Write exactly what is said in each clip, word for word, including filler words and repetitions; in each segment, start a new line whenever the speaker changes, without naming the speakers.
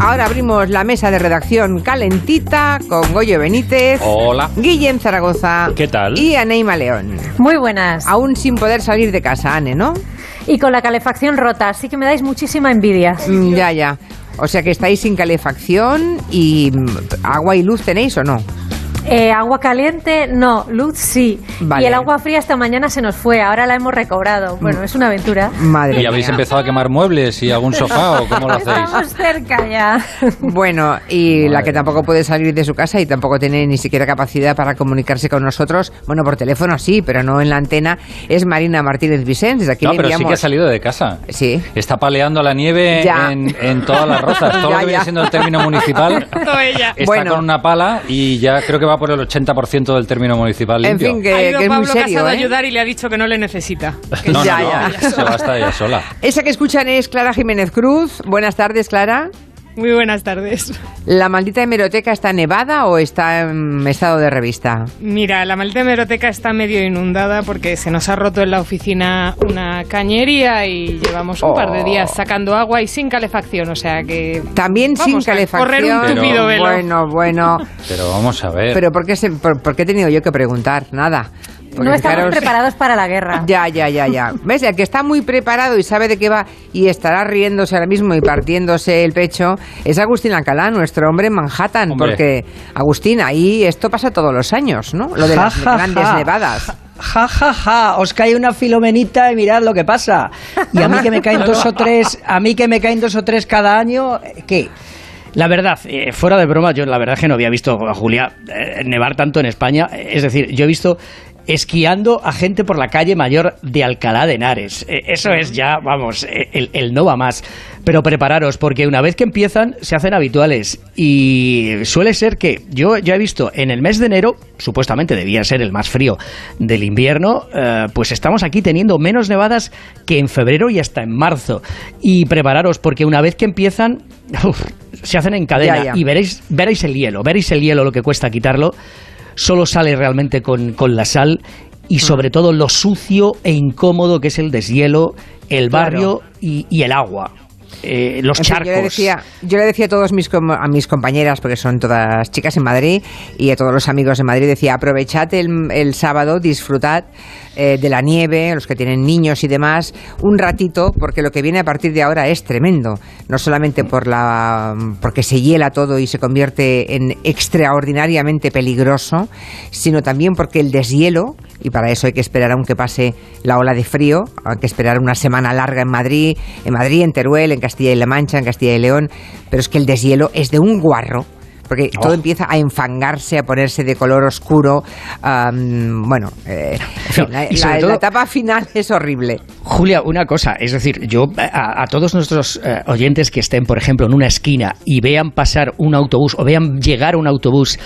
Ahora abrimos la mesa de redacción calentita con Goyo Benítez.
Hola.
Guillem Zaragoza.
¿Qué tal?
Y Aneima León.
Muy buenas.
Aún sin poder salir de casa, Ane, ¿no?
Y con la calefacción rota, así que me dais muchísima envidia.
Mm, ya, ya. O sea que estáis sin calefacción y agua y luz tenéis, ¿o no?
Eh, agua caliente, no. Luz, sí.
Vale.
Y el agua fría esta mañana se nos fue. Ahora la hemos recobrado. Bueno, es una aventura.
Madre
¿Y habéis
mía.
empezado a quemar muebles y algún sofá o cómo lo hacéis?
Estamos cerca ya.
Bueno, y
Madre
la que tampoco
mía.
puede salir de su casa y tampoco tiene ni siquiera capacidad para comunicarse con nosotros, bueno, por teléfono sí, pero no en la antena, es Marina Martínez Vicens. Desde aquí
No,
le
pero sí
enviamos...
que ha salido de casa.
Sí.
Está paleando la nieve
Ya.
en, en todas las rozas. Todo
Ya,
lo que viene
ya.
siendo el término municipal está
Bueno.
con una pala y ya creo que va por el ochenta por ciento del término municipal
En
limpio.
fin, que,
Ha ido
que es muy
Pablo
serio,
Casado a
¿eh?
ayudar y le ha dicho que no le necesita. Que
No,
Ya,
no,
ya.
no, se basta ella sola.
Esa que escuchan es Clara Jiménez Cruz. Buenas tardes, Clara.
Muy buenas tardes.
¿La maldita hemeroteca está nevada o está en estado de revista?
Mira, la maldita hemeroteca está medio inundada porque se nos ha roto en la oficina una cañería y llevamos un
Oh.
par de días sacando agua y sin calefacción, o sea que...
También sin
Vamos a
calefacción.
correr un
Pero-
tupido velo.
Bueno, bueno.
Pero vamos a ver.
Pero ¿por qué, se, por, por qué he tenido yo que preguntar? Nada. Porque
No estamos
fijaros-
preparados para la guerra.
Ya, ya, ya, ya. ¿Ves? El que está muy preparado y sabe de qué va y estará riéndose ahora mismo y partiéndose el pecho es Agustín Alcalá, nuestro hombre en Manhattan.
Hombre.
Porque, Agustín, ahí esto pasa todos los años, ¿no? Lo de las
Ja, ja,
grandes
ja.
nevadas.
Ja, ja, ja, os cae una filomenita y mirad lo que pasa. Y a mí que me caen dos o tres, a mí que me caen dos o tres cada año, ¿qué? La verdad, eh, fuera de broma, yo la verdad que no había visto a Julia eh, nevar tanto en España. Es decir, yo he visto esquiando a gente por la calle mayor de Alcalá de Henares. Eh, eso es ya, vamos, eh, el, el no va más. Pero prepararos, porque una vez que empiezan, se hacen habituales. Y suele ser que yo ya he visto en el mes de enero, supuestamente debía ser el más frío del invierno, eh, pues estamos aquí teniendo menos nevadas que en febrero y hasta en marzo. Y prepararos, porque una vez que empiezan, uf, se hacen en cadena.
Ya, ya.
Y veréis, veréis el hielo, veréis el hielo, lo que cuesta quitarlo. Solo sale realmente con, con la sal y sobre todo lo sucio e incómodo que es el deshielo, el barrio y, y el agua. Eh, los
En fin,
charcos.
yo, le decía, yo le decía a todos mis com- a mis compañeras, porque son todas chicas en Madrid, y a todos los amigos de Madrid, decía, aprovechad el, el sábado, disfrutad eh, de la nieve, los que tienen niños y demás, un ratito, porque lo que viene a partir de ahora es tremendo. No solamente por la porque se hiela todo y se convierte en extraordinariamente peligroso, sino también porque el deshielo, y para eso hay que esperar aunque pase la ola de frío, hay que esperar una semana larga en Madrid, en Madrid, en Teruel, en Castilla y La Mancha, en Castilla y León, pero es que el deshielo es de un guarro, porque
Oh.
todo empieza a enfangarse, a ponerse de color oscuro. Um, bueno, eh, en fin, la,
y sobre
la-
todo-
la etapa final es horrible.
Julia, una cosa, es decir, yo a, a todos nuestros eh, oyentes que estén, por ejemplo, en una esquina y vean pasar un autobús o vean llegar un autobús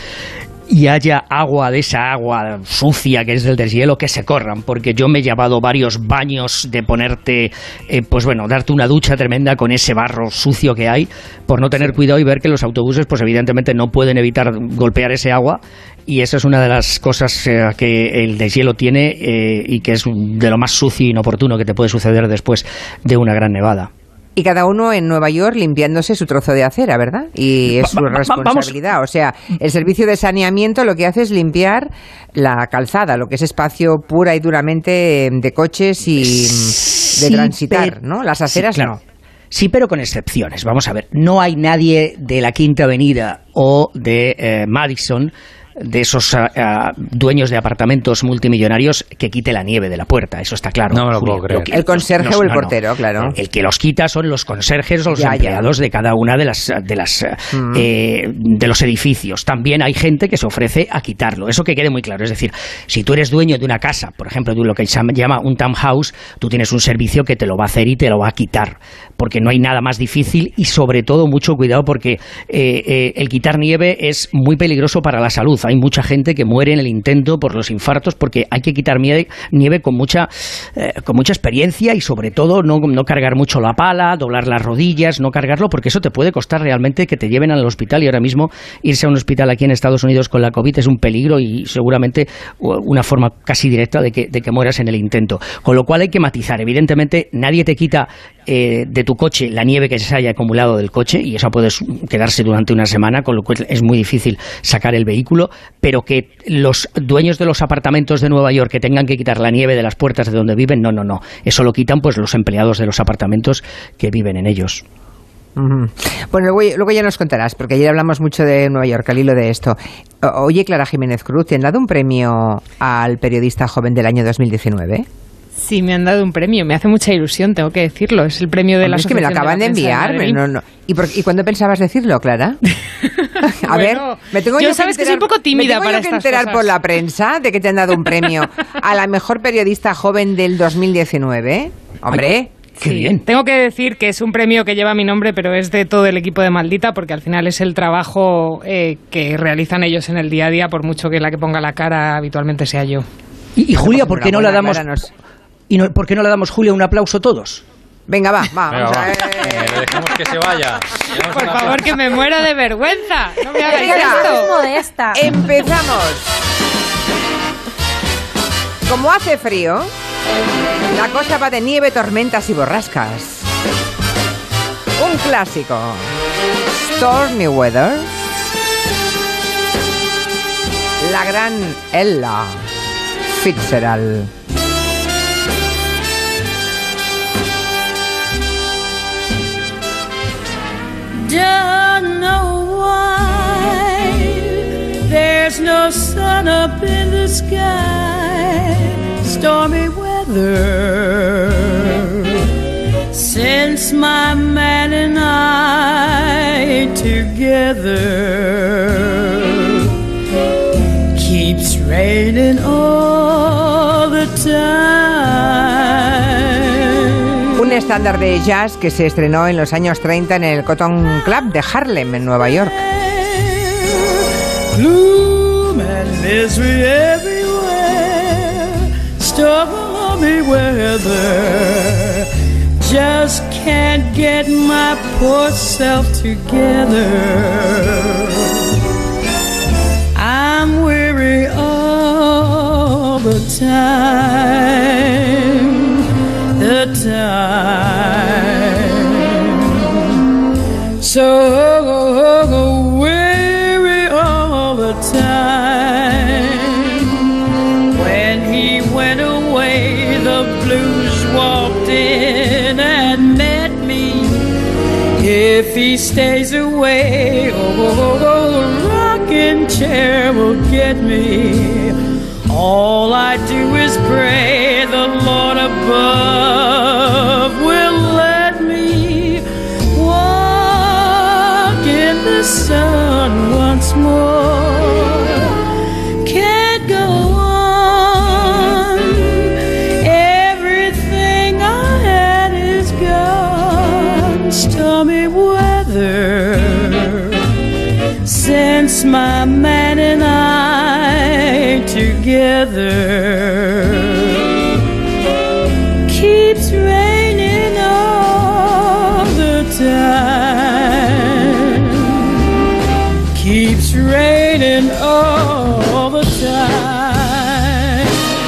y haya agua de esa agua sucia que es del deshielo, que se corran, porque yo me he llevado varios baños de ponerte, eh, pues bueno, darte una ducha tremenda con ese barro sucio que hay, por no tener cuidado y ver que los autobuses, pues evidentemente no pueden evitar golpear ese agua, y eso es una de las cosas eh, que el deshielo tiene eh, y que es de lo más sucio e inoportuno que te puede suceder después de una gran nevada.
Y cada uno en Nueva York limpiándose su trozo de acera, ¿verdad? Y es su
Va- va- vamos-
responsabilidad. O sea, el servicio de saneamiento lo que hace es limpiar la calzada, lo que es espacio pura y duramente de coches y
Sí,
de transitar,
pero-
¿no? Las aceras
sí, claro.
no.
Sí, pero con excepciones. Vamos a ver, no hay nadie de la Quinta Avenida o de eh, Madison, de esos ah, ah, dueños de apartamentos multimillonarios, que quite la nieve de la puerta. Eso está claro.
No me lo
Julia.
puedo creer.
que-
El conserje
no,
o el
no, no.
portero, claro.
El que los quita son los conserjes o los
Ya, ya.
empleados de cada una de las de las
Mm.
eh, de los edificios. También hay gente que se ofrece a quitarlo. Eso que quede muy claro. Es decir, si tú eres dueño de una casa, por ejemplo, de lo que se llama un townhouse, tú tienes un servicio que te lo va a hacer y te lo va a quitar, porque no hay nada más difícil y sobre todo mucho cuidado, porque eh, eh, el quitar nieve es muy peligroso para la salud. Hay mucha gente que muere en el intento por los infartos, porque hay que quitar nieve, nieve con mucha eh, con mucha experiencia y sobre todo no, no cargar mucho la pala, doblar las rodillas, no cargarlo, porque eso te puede costar realmente que te lleven al hospital, y ahora mismo irse a un hospital aquí en Estados Unidos con la COVID es un peligro y seguramente una forma casi directa de que, de que mueras en el intento. Con lo cual hay que matizar. Evidentemente nadie te quita eh, de tu tu coche la nieve que se haya acumulado del coche, y eso puede quedarse durante una semana, con lo cual es muy difícil sacar el vehículo, pero que los dueños de los apartamentos de Nueva York que tengan que quitar la nieve de las puertas de donde viven, no, no, no. Eso lo quitan pues los empleados de los apartamentos que viven en ellos.
Uh-huh. Bueno, luego, luego ya nos contarás, porque ayer hablamos mucho de Nueva York, al hilo de esto. Oye, Clara Jiménez Cruz, ¿te han dado un premio al periodista joven del año dos mil diecinueve?
Sí, me han dado un premio. Me hace mucha ilusión, tengo que decirlo. Es el premio de
Hombre,
la
es que me lo acaban de, de enviar. De no, no. ¿Y, por, ¿Y cuándo pensabas decirlo, Clara? A
bueno,
ver, me tengo
yo
yo
sabes
que, enterar,
que soy un poco tímida
me tengo
para
yo que
estas
enterar
cosas.
por la prensa de que te han dado un premio a la mejor periodista joven del dos mil diecinueve. Hombre...
Ay, qué
sí,
bien.
Tengo que decir que es un premio que lleva mi nombre, pero es de todo el equipo de Maldita, porque al final es el trabajo eh, que realizan ellos en el día a día, por mucho que la que ponga la cara habitualmente sea yo.
Y, y Julia, ¿por qué no le damos...
Clara, nos...
¿Y no, por qué no le damos, Julia, un aplauso todos?
Venga, va, va.
Venga,
Vamos
va.
a ver.
Eh, le dejemos que se vaya.
Por favor, que me muera de vergüenza. No me hagáis
Venga.
Es
esto.
modesta.
Empezamos. Como hace frío, la cosa va de nieve, tormentas y borrascas. Un clásico. Stormy Weather. La gran Ella Fitzgerald.
Don't know why there's no sun up in the sky. Stormy weather since my man and I together keeps raining all the time.
Un estándar de jazz que se estrenó en los años treinta en el Cotton Club de Harlem, en Nueva York.
Gloom and misery everywhere, stormy weather. Just can't get my poor self together. I'm weary all the time, the time. So weary all the time. When he went away, the blues walked in and met me. If he stays away, oh, the rocking chair will get me. All I do is pray the Lord above will let me walk in the sun once more. Can't go on. Everything I had is gone. Stormy weather since my man and I together keeps raining all the time, keeps raining all the time.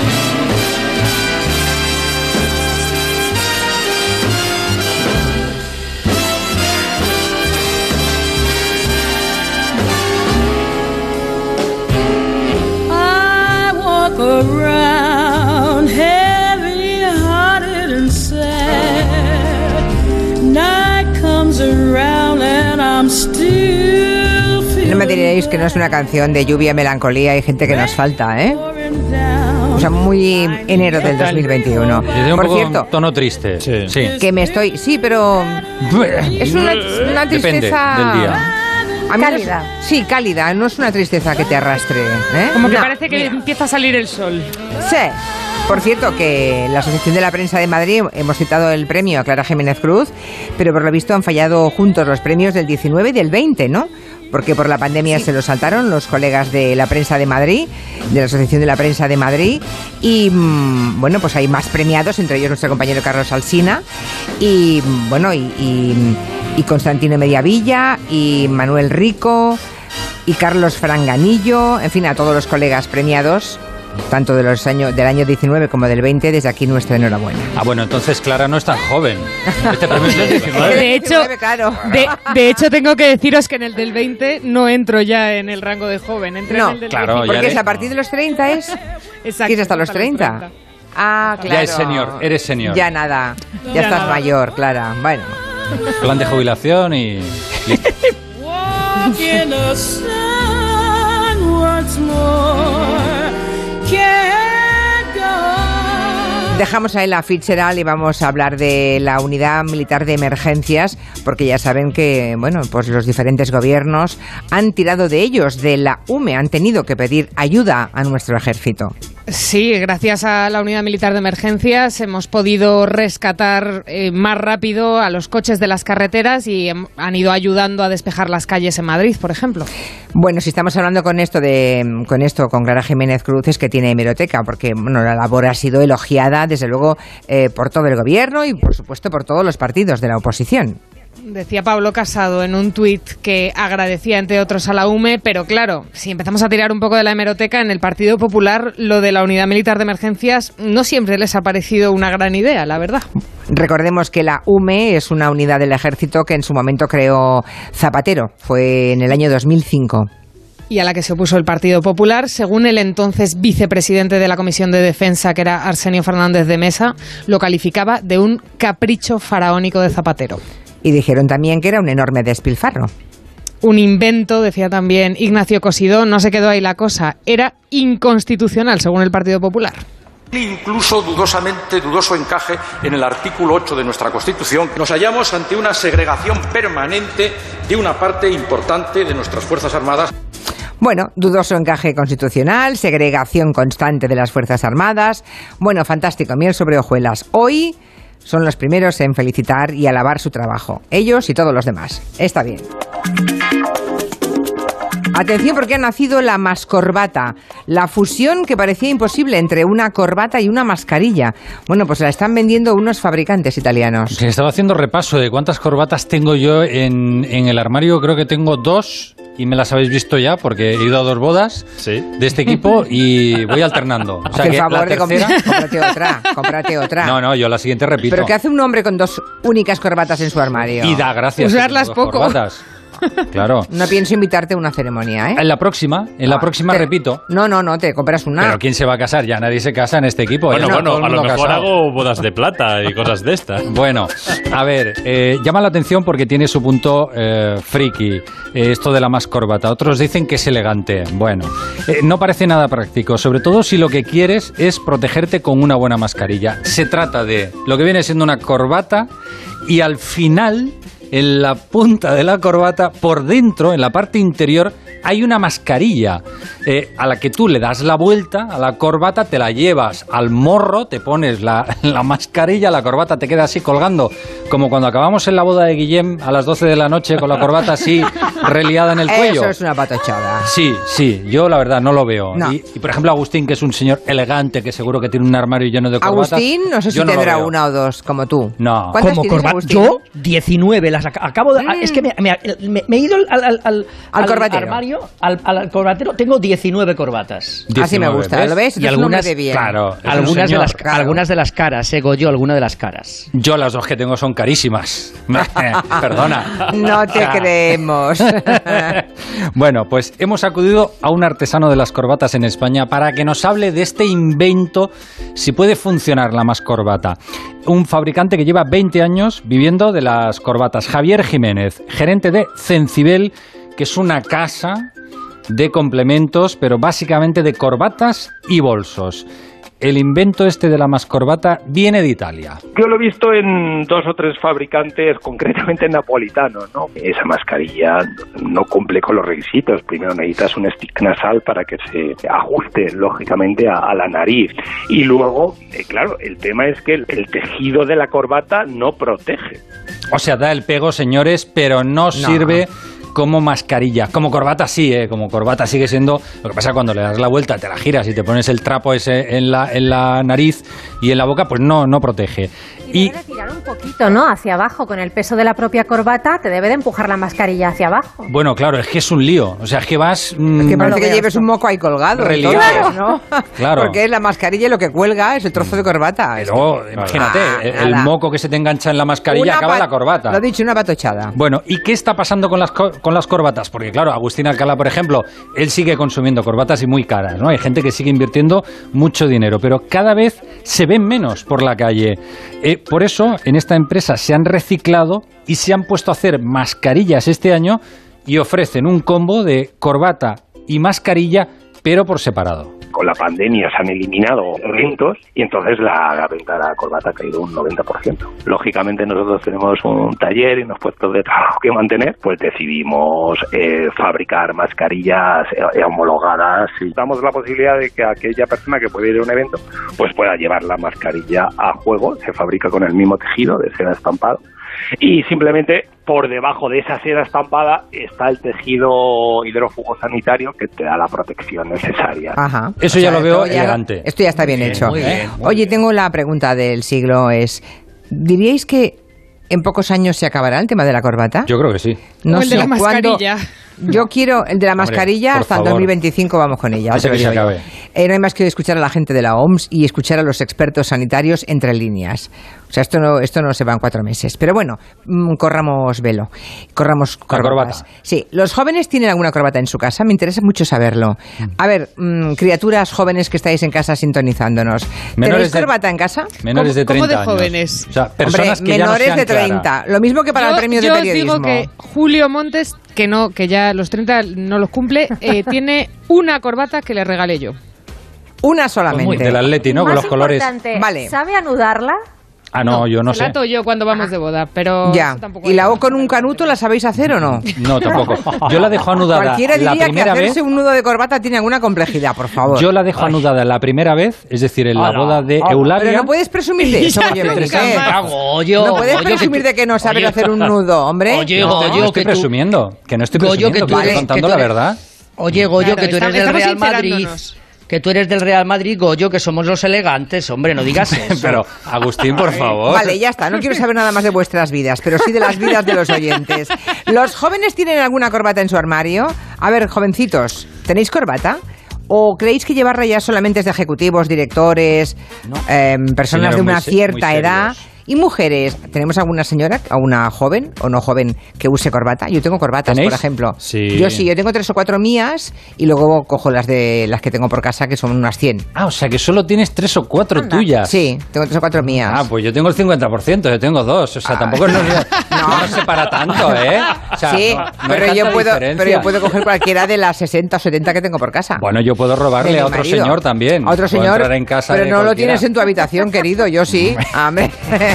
I walk around heavy-hearted and sad. Night comes around and I'm still feeling.
No me diréis que no es una canción de lluvia, melancolía y gente que nos falta, ¿eh? O sea, muy enero del dos mil veintiuno.
Desde un
Por
poco
cierto,
tono triste. Sí. sí.
que me estoy... Sí, pero... Es una, una
Depende
tristeza...
del día.
A mí no es-
Cálida.
sí, cálida. No es una tristeza que te arrastre, ¿eh?
Como que
No,
parece que
mira.
empieza a salir el sol.
Sí. Por cierto, que la Asociación de la Prensa de Madrid, hemos citado el premio a Clara Jiménez Cruz, pero por lo visto han fallado juntos los premios del diecinueve y del veinte, ¿no? Porque por la pandemia se los saltaron los colegas de la Prensa de Madrid, de la Asociación de la Prensa de Madrid, y mmm, bueno, pues hay más premiados, entre ellos nuestro compañero Carlos Alsina, y bueno, y, y, y Constantino Mediavilla, y Manuel Rico, y Carlos Franganillo, en fin, a todos los colegas premiados tanto de los años, del año diecinueve como del veinte, desde aquí nuestra enhorabuena.
Ah, bueno, entonces Clara no es tan joven. Este premio es del diecinueve.
De hecho,
claro.
de, de hecho, tengo que deciros que en el del veinte no entro ya en el rango de joven. Entré
No,
en el del
claro,
diecinueve.
Porque
ya
es a partir de los treinta, ¿es?
Exacto,
¿Qué es hasta los treinta? Ah, claro.
Ya es senior, eres senior.
Ya nada, ya,
Ya
estás
nada.
mayor, Clara. Bueno.
Plan de jubilación y...
Walk in the sun once more. Can't go.
Dejamos a Ella Fitzgerald y vamos a hablar de la Unidad Militar de Emergencias, porque ya saben que, bueno, pues los diferentes gobiernos han tirado de ellos, de la U M E, han tenido que pedir ayuda a nuestro ejército.
Sí, gracias a la Unidad Militar de Emergencias hemos podido rescatar eh, más rápido a los coches de las carreteras y hem- han ido ayudando a despejar las calles en Madrid, por ejemplo.
Bueno, si estamos hablando con esto de con esto con Clara Jiménez Cruz, es que tiene hemeroteca, porque bueno, la labor ha sido elogiada, desde luego, eh, por todo el gobierno y, por supuesto, por todos los partidos de la oposición.
Decía Pablo Casado en un tuit que agradecía, entre otros, a la U M E, pero claro, si empezamos a tirar un poco de la hemeroteca, en el Partido Popular lo de la Unidad Militar de Emergencias no siempre les ha parecido una gran idea, la verdad.
Recordemos que la U M E es una unidad del ejército que en su momento creó Zapatero, fue en el año dos mil cinco.
Y a la que se opuso el Partido Popular, según el entonces vicepresidente de la Comisión de Defensa, que era Arsenio Fernández de Mesa, lo calificaba de un capricho faraónico de Zapatero.
Y dijeron también que era un enorme despilfarro.
Un invento, decía también Ignacio Cosidó, no se quedó ahí la cosa, era inconstitucional, según el Partido Popular.
Incluso dudosamente, dudoso encaje en el artículo ocho de nuestra Constitución. Nos hallamos ante una segregación permanente de una parte importante de nuestras Fuerzas Armadas.
Bueno, dudoso encaje constitucional, segregación constante de las Fuerzas Armadas. Bueno, fantástico, miel sobre hojuelas. Hoy son los primeros en felicitar y alabar su trabajo. Ellos y todos los demás. Está bien. Atención, porque ha nacido la mascorbata, la fusión que parecía imposible entre una corbata y una mascarilla. Bueno, pues la están vendiendo unos fabricantes italianos.
Se estaba haciendo repaso de cuántas corbatas tengo yo en, en el armario. Creo que tengo dos y me las habéis visto ya porque he ido a dos bodas
Sí.
de este equipo y voy alternando. O sea
Haz el
que
favor
la
de comp-
tercera...
cómprate otra, cómprate otra.
No, no, yo la siguiente repito.
¿Pero qué hace un hombre con dos únicas corbatas en su armario?
Y da gracias.
Usarlas
que tengo dos
poco.
corbatas. Claro.
No pienso invitarte a una ceremonia, ¿eh?
En la próxima, en la
Ah,
próxima
te-
repito.
No, no, no, te compras una.
Pero ¿quién se va a casar? Ya nadie se casa en este equipo.
Bueno,
ya está
bueno,
todo el
a lo
mundo
mejor
casado.
hago bodas de plata y cosas de estas.
Bueno, a ver, eh, llama la atención porque tiene su punto eh, friki, eh, esto de la mascorbata. Otros dicen que es elegante. Bueno, eh, no parece nada práctico, sobre todo si lo que quieres es protegerte con una buena mascarilla. Se trata de lo que viene siendo una corbata y al final, en la punta de la corbata, por dentro, en la parte interior, hay una mascarilla eh, a la que tú le das la vuelta a la corbata, te la llevas al morro, te pones la, la mascarilla, la corbata te queda así colgando, como cuando acabamos en la boda de Guillem a las doce de la noche con la corbata así reliada en el cuello.
Eso es una patochada.
Sí, sí, yo la verdad no lo veo.
No.
Y, y, por ejemplo Agustín, que es un señor elegante, que seguro que tiene un armario lleno de corbatas.
Agustín, no sé si
yo lo
tendrá
veo.
una o dos, como tú.
No.
¿Cuántas
Como
tienes,
corbata.
Agustín?
Yo, diecinueve. Las ac- acabo de.
Mm.
Es que me, me- me- me he ido al, al, al,
Al corbatero.
armario, al, al corbatero. Tengo diecinueve corbatas.
Así me
diecinueve,
gusta, ¿lo ves?
Y
Es un hombre
algunas-
de bien.
Claro. Es un
Algunas de,
señor,
las,
claro.
algunas de las caras, eh, Goyo, algunas de las caras.
Yo las dos que tengo son carísimas. Perdona.
No te creemos.
Bueno, pues hemos acudido a un artesano de las corbatas en España para que nos hable de este invento, si puede funcionar la mascorbata. Un fabricante que lleva veinte años viviendo de las corbatas. Javier Jiménez, gerente de Cencibel, que es una casa de complementos, pero básicamente de corbatas y bolsos. El invento este de la mascorbata viene de Italia.
Yo lo he visto en dos o tres fabricantes, concretamente napolitanos, ¿no? Esa mascarilla no cumple con los requisitos. Primero necesitas un stick nasal para que se ajuste, lógicamente, a, a la nariz. Y luego, eh, claro, el tema es que el, el tejido de la corbata no protege.
O sea, da el pego, señores, pero no, sirve como mascarilla. Como corbata sí, ¿eh? Como corbata sigue siendo... Lo que pasa cuando le das la vuelta, te la giras y te pones el trapo ese en la, en la nariz y en la boca, pues no, no protege.
Y, y debe tirar un poquito, ¿no? Hacia abajo, con el peso de la propia corbata, te debe de empujar la mascarilla hacia abajo.
Bueno, claro, es que es un lío. O sea, es que vas... Mmm,
es que parece que lleves un moco ahí colgado.
Claro,
¿no?
Claro.
Porque es la mascarilla y lo que cuelga es el trozo de corbata.
Pero, es imagínate, ah, el, el moco que se te engancha en la mascarilla una acaba en la corbata.
Lo he dicho, una patochada.
Bueno, ¿y qué está pasando con las, con las corbatas? Porque claro, Agustín Alcalá, por ejemplo, él sigue consumiendo corbatas y muy caras, ¿no? Hay gente que sigue invirtiendo mucho dinero, pero cada vez se ven menos por la calle. Eh, por eso, en esta empresa se han reciclado y se han puesto a hacer mascarillas este año y ofrecen un combo de corbata y mascarilla, pero por separado.
Con la pandemia se han eliminado eventos y entonces la, la venta de la corbata ha caído un noventa por ciento. Lógicamente nosotros tenemos un taller y unos puestos de trabajo que mantener, pues decidimos eh, fabricar mascarillas eh, homologadas y damos la posibilidad de que aquella persona que puede ir a un evento pues pueda llevar la mascarilla a juego. Se fabrica con el mismo tejido de seda estampado y simplemente por debajo de esa seda estampada está el tejido hidrofugosanitario que te da la protección necesaria.
Ajá.
Eso
o
ya
sea,
lo veo
esto ya,
elegante.
Esto ya está bien, bien hecho.
Muy bien, muy
Oye,
bien.
tengo la pregunta del siglo, es, ¿diríais que en pocos años se acabará el tema de la corbata?
Yo creo que sí.
No
o el
sé
de la mascarilla.
Yo quiero el de la mascarilla.
Hombre,
hasta el dos mil veinticinco vamos con ella.
Ese que se acabe.
Eh, no hay más que escuchar a la gente de la O M S y escuchar a los expertos sanitarios entre líneas. O sea, esto no, esto no se va en cuatro meses. Pero bueno, mmm, corramos velo. Corramos corbatas. Sí, ¿los jóvenes tienen alguna corbata en su casa? Me interesa mucho saberlo. A ver, mmm, criaturas jóvenes que estáis en casa sintonizándonos. ¿Tenéis corbata en casa?
Menores de treinta
¿Cómo de jóvenes?
Años. O sea, personas
Hombre,
que
menores
ya no
de treinta.
Clara.
Lo mismo que para
yo,
el premio
yo
de periodismo.
Digo que Julio Montes, que no, que ya los treinta no los cumple, eh, tiene una corbata que le regalé yo.
Una solamente.
Pues muy del Atleti, ¿no? Con los colores.
Vale. ¿Sabe anudarla?
Ah, no,
no,
yo no
se
sé.
la ato yo cuando vamos de boda, pero
ya. ¿Y la O con un canuto la sabéis hacer o no?
No, tampoco. Yo la dejo anudada.
Cualquiera diría
la primera
que hacerse
vez,
un nudo de corbata tiene alguna complejidad, por favor.
Yo la dejo anudada la primera vez, es decir, en la
Hola.
boda de
Hola.
Eulalia.
Pero no puedes presumir de eso, oye, Benítez.
Goyo,
No puedes
Goyo,
presumir
que
de que no sabes
oye,
hacer un nudo, hombre.
Oye,
No,
Goyo,
no estoy
que tú-
presumiendo, que no estoy
Goyo,
presumiendo,
que
que,
tú
estoy
eres-
contando
que tú
la
eres-
verdad.
Oye, Goyo,
Claro,
que tú eres
estamos-
del
estamos
Real Madrid.
sincerándonos.
Que tú eres del Real Madrid, Goyo, que somos los elegantes, hombre, no digas eso.
Pero, Agustín, por favor.
Vale, ya está. No quiero saber nada más de vuestras vidas, pero sí de las vidas de los oyentes. ¿Los jóvenes tienen alguna corbata en su armario? A ver, jovencitos, ¿tenéis corbata? ¿O creéis que llevarla ya solamente es de ejecutivos, directores, eh, personas
Señores
de una
muy se-
cierta
muy
edad?
serios.
¿Y mujeres? ¿Tenemos alguna señora, a una joven o no joven que use corbata? Yo tengo corbatas,
¿Tenéis?
por ejemplo.
Sí.
Yo sí, yo tengo tres o cuatro mías y luego cojo las de las que tengo por casa, que son unas cien.
Ah, o sea que solo tienes tres o cuatro
Anda.
tuyas.
Sí, tengo tres o cuatro mías.
Ah, pues yo tengo el cincuenta por ciento, yo tengo dos. O sea, tampoco nos, no. nos separa tanto, ¿eh? O sea,
sí,
no- no hay
pero, yo
tanta
puedo,
diferencia.
pero yo puedo coger cualquiera de las sesenta o setenta que tengo por casa.
Bueno, yo puedo
De
robarle
mi
a otro
marido.
señor también.
A otro
Puedo
señor,
entrar en casa
pero
de
no lo
cualquiera.
tienes en tu habitación, querido, yo sí. Amén.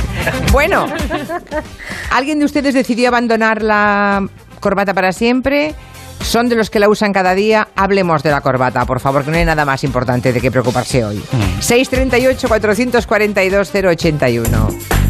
Bueno, ¿alguien de ustedes decidió abandonar la corbata para siempre? ¿Son de los que la usan cada día? Hablemos de la corbata, por favor, que no hay nada más importante de qué preocuparse hoy. seis treinta y ocho, cuatrocientos cuarenta y dos, cero ochenta y uno.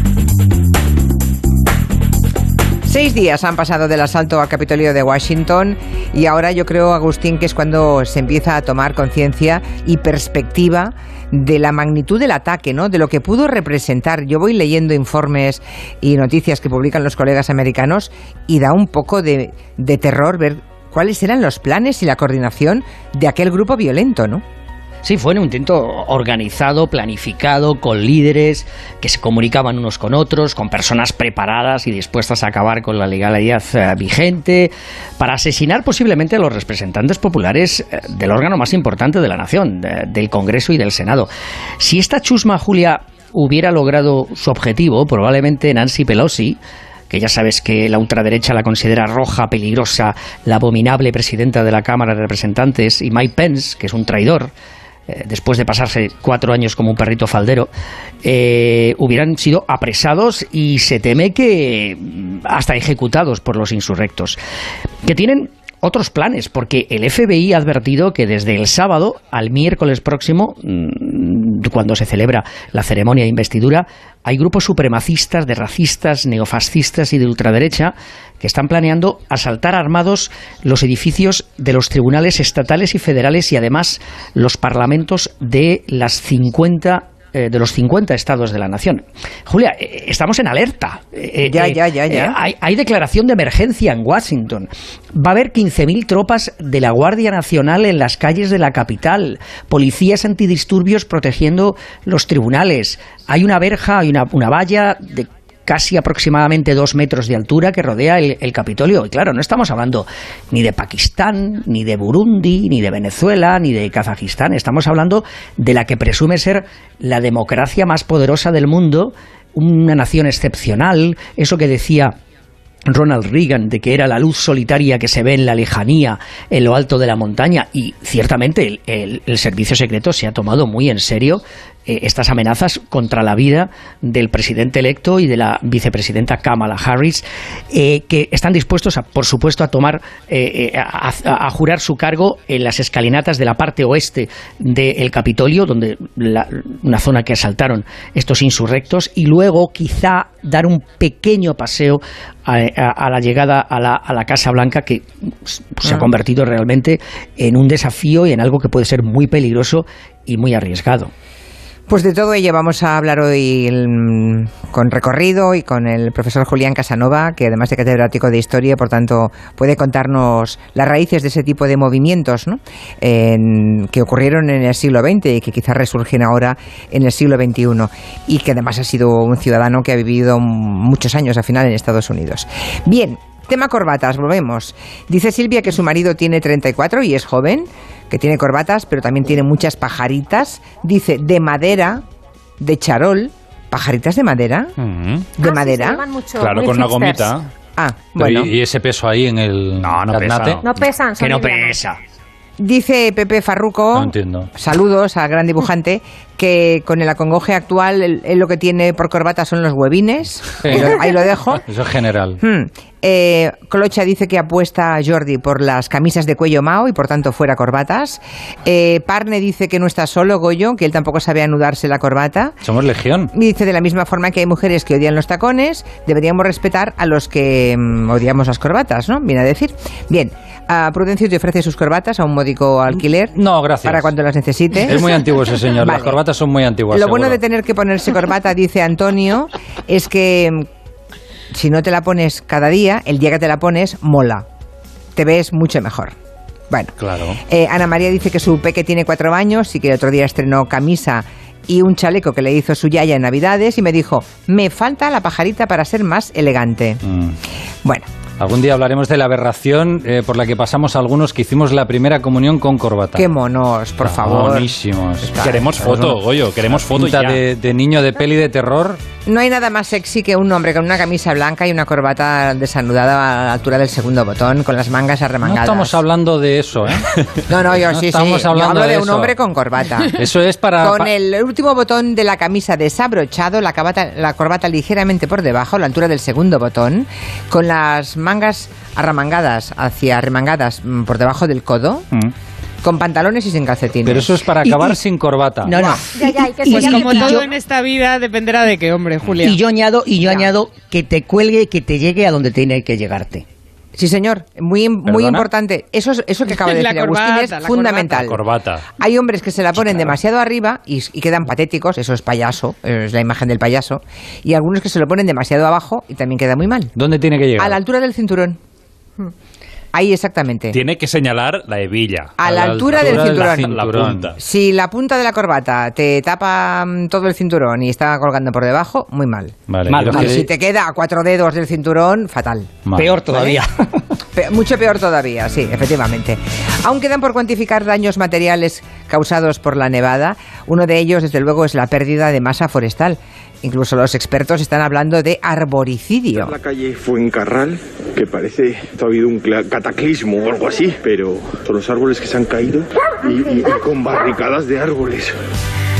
Seis días han pasado del asalto al Capitolio de Washington y ahora yo creo, Agustín, que es cuando se empieza a tomar conciencia y perspectiva de la magnitud del ataque, ¿no? De lo que pudo representar. Yo voy leyendo informes y noticias que publican los colegas americanos y da un poco de, de terror ver cuáles eran los planes y la coordinación de aquel grupo violento, ¿no?
Sí, fue un intento organizado, planificado, con líderes que se comunicaban unos con otros, con personas preparadas y dispuestas a acabar con la legalidad eh, vigente, para asesinar posiblemente a los representantes populares eh, del órgano más importante de la nación, de- del Congreso y del Senado. Si esta chusma, Julia, hubiera logrado su objetivo, probablemente Nancy Pelosi, que ya sabes que la ultraderecha la considera roja, peligrosa, la abominable presidenta de la Cámara de Representantes, y Mike Pence, que es un traidor, eh, después de pasarse cuatro años como un perrito faldero, eh, hubieran sido apresados y se teme que mm, hasta ejecutados por los insurrectos, que tienen otros planes, porque el F B I ha advertido que desde el sábado al miércoles próximo mmm, cuando se celebra la ceremonia de investidura, hay grupos supremacistas, de racistas, neofascistas y de ultraderecha que están planeando asaltar armados los edificios de los tribunales estatales y federales y además los parlamentos de las cincuenta de los cincuenta estados de la nación. Julia, eh, estamos en alerta. Eh,
ya,
eh,
ya, ya, ya.
Eh, hay, hay declaración de emergencia en Washington. Va a haber quince mil tropas de la Guardia Nacional en las calles de la capital. Policías antidisturbios protegiendo los tribunales. Hay una verja, hay una, una valla de casi aproximadamente dos metros de altura que rodea el, el Capitolio. Y claro, no estamos hablando ni de Pakistán, ni de Burundi, ni de Venezuela, ni de Kazajistán. Estamos hablando de la que presume ser la democracia más poderosa del mundo, una nación excepcional, eso que decía Ronald Reagan, de que era la luz solitaria que se ve en la lejanía, en lo alto de la montaña, y ciertamente el, el, el servicio secreto se ha tomado muy en serio eh, estas amenazas contra la vida del presidente electo y de la vicepresidenta Kamala Harris, eh, que están dispuestos, a, por supuesto, a tomar, eh, a, a, a jurar su cargo en las escalinatas de la parte oeste del Capitolio, donde la, una zona que asaltaron estos insurrectos, y luego quizá dar un pequeño paseo a, a, a la llegada a la, a la Casa Blanca, que pues, se ha convertido realmente en un desafío y en algo que puede ser muy peligroso y muy arriesgado.
Pues de todo ello vamos a hablar hoy el, con recorrido y con el profesor Julián Casanova, que además de catedrático de Historia, por tanto, puede contarnos las raíces de ese tipo de movimientos, ¿no? En, que ocurrieron en el siglo veinte y que quizás resurgen ahora en el siglo veintiuno, y que además ha sido un ciudadano que ha vivido muchos años al final en Estados Unidos. Bien, tema corbatas, volvemos. Dice Silvia que su marido tiene treinta y cuatro y es joven, que tiene corbatas, pero también tiene muchas pajaritas. Dice, de madera, de charol. ¿Pajaritas de madera?
Mm-hmm.
¿De
ah,
madera?
Sí, se llevan mucho,
claro, con una
hipsters.
gomita.
Ah, bueno.
¿Y, y ese peso ahí en el
No, no pesa,
gaznate?
no.
No pesan, son
Que no
livianos.
pesa.
Dice Pepe Farruco,
No entiendo.
saludos al gran dibujante, que con el acongoje actual él, él lo que tiene por corbata son los huevines.
Sí.
Ahí, lo, ahí lo dejo.
Eso es general.
Hmm. Eh, Colocha dice que apuesta a Jordi por las camisas de cuello Mao y por tanto fuera corbatas. Eh, Parne dice que no está solo, Goyo, que él tampoco sabe anudarse la corbata.
Somos legión.
Y dice, de la misma forma que hay mujeres que odian los tacones, deberíamos respetar a los que mm, odiamos las corbatas, ¿no? Viene a decir. Bien, a Prudencio te ofrece sus corbatas a un módico alquiler.
No, gracias.
Para cuando las necesite.
Es muy antiguo ese señor.
Vale.
Las corbatas son muy antiguas.
Lo
seguro.
bueno de tener que ponerse corbata, dice Antonio, es que mm, si no te la pones cada día, el día que te la pones, mola. Te ves mucho mejor. Bueno,
Claro.
eh, Ana María dice que su peque tiene cuatro años y que el otro día estrenó camisa y un chaleco que le hizo su yaya en Navidades y me dijo, me falta la pajarita para ser más elegante.
Mm.
Bueno,
Algún día hablaremos de la aberración eh, por la que pasamos algunos que hicimos la primera comunión con corbata.
qué monos, por
Ah,
favor.
Buenísimos.
Queremos foto, Goyo, queremos foto
Pinta
ya.
de, de niño de peli de terror.
No hay nada más sexy que un hombre con una camisa blanca y una corbata desanudada a la altura del segundo botón, con las mangas
No
arremangadas.
estamos hablando de eso, ¿eh?
No, no, yo
No
sí,
estamos
sí. Yo
hablando
hablo de,
de
un
eso.
hombre con corbata.
Eso es para...
Con
pa-
el último botón de la camisa desabrochado, la, cabata- la corbata ligeramente por debajo, a la altura del segundo botón, con las mangas arremangadas hacia arremangadas mm, por debajo del codo,
Mm.
con pantalones y sin calcetines.
Pero eso es para
Y-
acabar
y-
sin corbata.
No, no.
Ya, ya, hay que
Y-
Pues
seguir.
como
y
todo
yo-
en esta vida dependerá de qué hombre, Julia.
Y yo añado, y yo añado que te cuelgue y que te llegue a donde tiene que llegarte.
Sí, señor, muy, muy
¿Perdona?
importante. Eso, es- eso que acaba de
La
decir Agustín
corbata,
es
la
fundamental.
Corbata.
Hay hombres que se la ponen demasiado arriba y, y quedan patéticos, eso es payaso, es la imagen del payaso, y algunos que se lo ponen demasiado abajo y también queda muy mal.
¿Dónde tiene que llegar?
A la altura del cinturón. Ahí exactamente.
Tiene que señalar la hebilla.
A la altura del
altura
cinturón.
La punta.
Si la punta de la corbata te tapa mm, todo el cinturón y está colgando por debajo, muy mal.
Vale,
Mal,
y los
mal.
que-
Si te queda a cuatro dedos del cinturón, fatal.
mal.
Peor todavía.
Pe- mucho peor todavía, sí, efectivamente. Aún quedan por cuantificar daños materiales causados por la nevada. Uno de ellos, desde luego, es la pérdida de masa forestal. Incluso los expertos están hablando de arboricidio.
La calle Fuencarral, que parece que ha habido un cla- cataclismo o algo así, pero son los árboles que se han caído y, y- y con barricadas de árboles.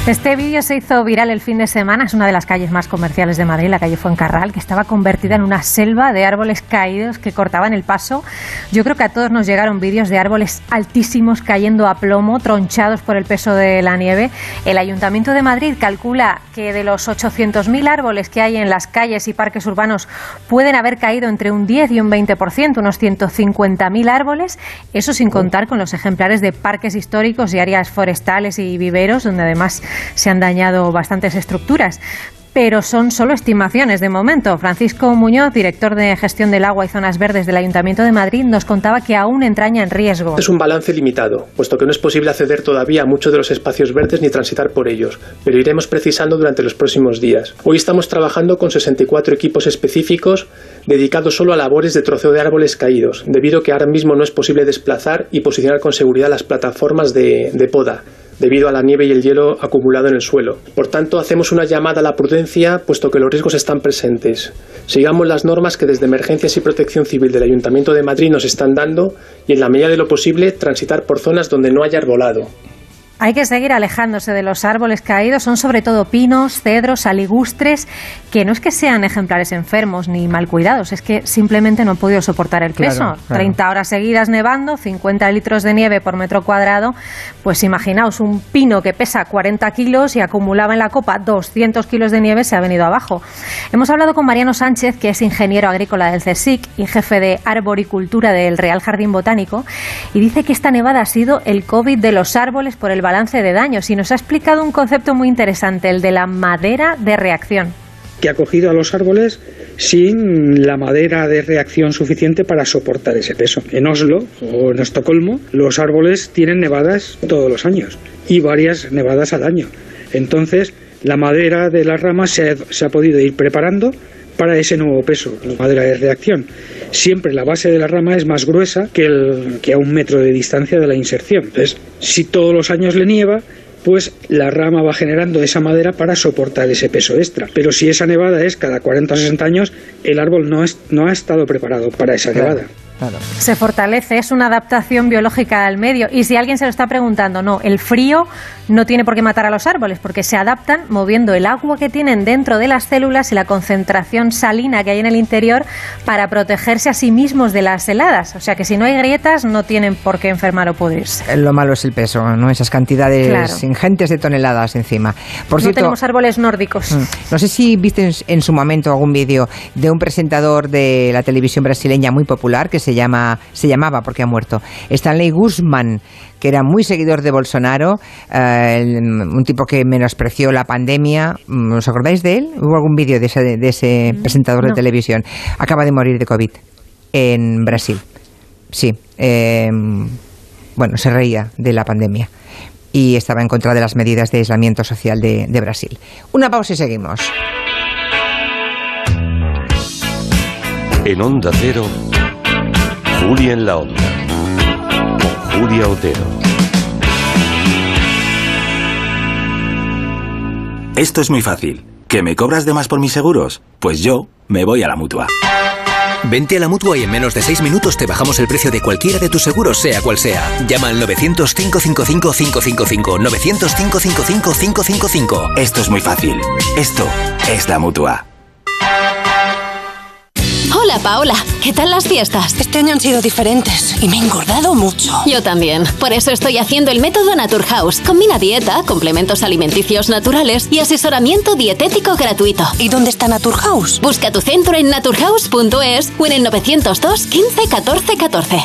Este vídeo se hizo viral el fin de semana. Es una de las calles más comerciales de Madrid, la calle Fuencarral, que estaba convertida en una selva de árboles caídos que cortaban el paso. Yo creo que a todos nos llegaron vídeos de árboles altísimos cayendo a plomo, tronchados por el peso de la nieve. El Ayuntamiento de Madrid calcula que de los ochocientos mil árboles que hay en las calles y parques urbanos pueden haber caído entre un diez y un veinte por ciento, unos ciento cincuenta mil árboles. Eso sin contar con los ejemplares de parques históricos y áreas forestales y viveros, donde además se han dañado bastantes estructuras. Pero son solo estimaciones de momento. Francisco Muñoz, director de Gestión del Agua y Zonas Verdes del Ayuntamiento de Madrid, nos contaba que aún entraña en riesgo.
Es un balance limitado, puesto que no es posible acceder todavía a muchos de los espacios verdes ni transitar por ellos, pero iremos precisando durante los próximos días. Hoy estamos trabajando con sesenta y cuatro equipos específicos dedicados solo a labores de troceo de árboles caídos, debido a que ahora mismo no es posible desplazar y posicionar con seguridad las plataformas de, de poda, debido a la nieve y el hielo acumulado en el suelo. Por tanto, hacemos una llamada a la prudencia, puesto que los riesgos están presentes. Sigamos las normas que desde Emergencias y Protección Civil del Ayuntamiento de Madrid nos están dando y, en la medida de lo posible, transitar por zonas donde no haya arbolado.
Hay que seguir alejándose de los árboles caídos. Son sobre todo pinos, cedros, aligustres, que no es que sean ejemplares enfermos ni mal cuidados, es que simplemente no han podido soportar el peso. Claro, claro. treinta horas seguidas nevando, cincuenta litros de nieve por metro cuadrado. Pues imaginaos, un pino que pesa cuarenta kilos y acumulaba en la copa doscientos kilos de nieve se ha venido abajo. Hemos hablado con Mariano Sánchez, que es ingeniero agrícola del CSIC y jefe de arboricultura del Real Jardín Botánico, y dice que esta nevada ha sido el COVID de los árboles por el balance de daños, y nos ha explicado un concepto muy interesante, el de la madera de reacción.
Que ha cogido a los árboles sin la madera de reacción suficiente para soportar ese peso. En Oslo o en Estocolmo los árboles tienen nevadas todos los años y varias nevadas al año. Entonces la madera de las ramas se ha, se ha podido ir preparando para ese nuevo peso, la madera de reacción. Siempre la base de la rama es más gruesa que, el, que a un metro de distancia de la inserción. Entonces, si todos los años le nieva, pues la rama va generando esa madera para soportar ese peso extra. Pero si esa nevada es cada cuarenta o sesenta años, el árbol no, es, no ha estado preparado para esa
claro.
nevada.
Claro. Se fortalece, es una adaptación biológica al medio. Y si alguien se lo está preguntando, no, el frío no tiene por qué matar a los árboles, porque se adaptan moviendo el agua que tienen dentro de las células y la concentración salina que hay en el interior para protegerse a sí mismos de las heladas. O sea que si no hay grietas no tienen por qué enfermar o pudrirse.
Lo malo es el peso, ¿no? Esas cantidades claro. ingentes de toneladas encima. Por
no
cierto,
tenemos árboles nórdicos.
No sé si viste en, en su momento algún vídeo de un presentador de la televisión brasileña muy popular que se llama se llamaba porque ha muerto Stanley Guzmán, que era muy seguidor de Bolsonaro, eh, un tipo que menospreció la pandemia. ¿Os acordáis de él? ¿Hubo algún vídeo de ese, de ese presentador no. de televisión? Acaba de morir de COVID en Brasil. Sí. Eh, bueno, se reía de la pandemia y estaba en contra de las medidas de aislamiento social de, de Brasil. Una pausa y seguimos.
En Onda Cero, Julia en la Onda, con Julia Otero.
Esto es muy fácil. ¿Que me cobras de más por mis seguros? Pues yo me voy a la Mutua.
Vente a la Mutua y en menos de seis minutos te bajamos el precio de cualquiera de tus seguros, sea cual sea. Llama al novecientos, cinco cinco cinco, cinco cinco cinco, novecientos, cinco cinco cinco, cinco cinco cinco.
Esto es muy fácil. Esto es la Mutua.
Hola, Paola. ¿Qué tal las fiestas?
Este año han sido diferentes y me he engordado mucho.
Yo también. Por eso estoy haciendo el método Naturhaus. Combina dieta, complementos alimenticios naturales y asesoramiento dietético gratuito.
¿Y dónde está Naturhaus?
Busca tu centro en naturhaus punto es o en el novecientos dos, quince, catorce, catorce.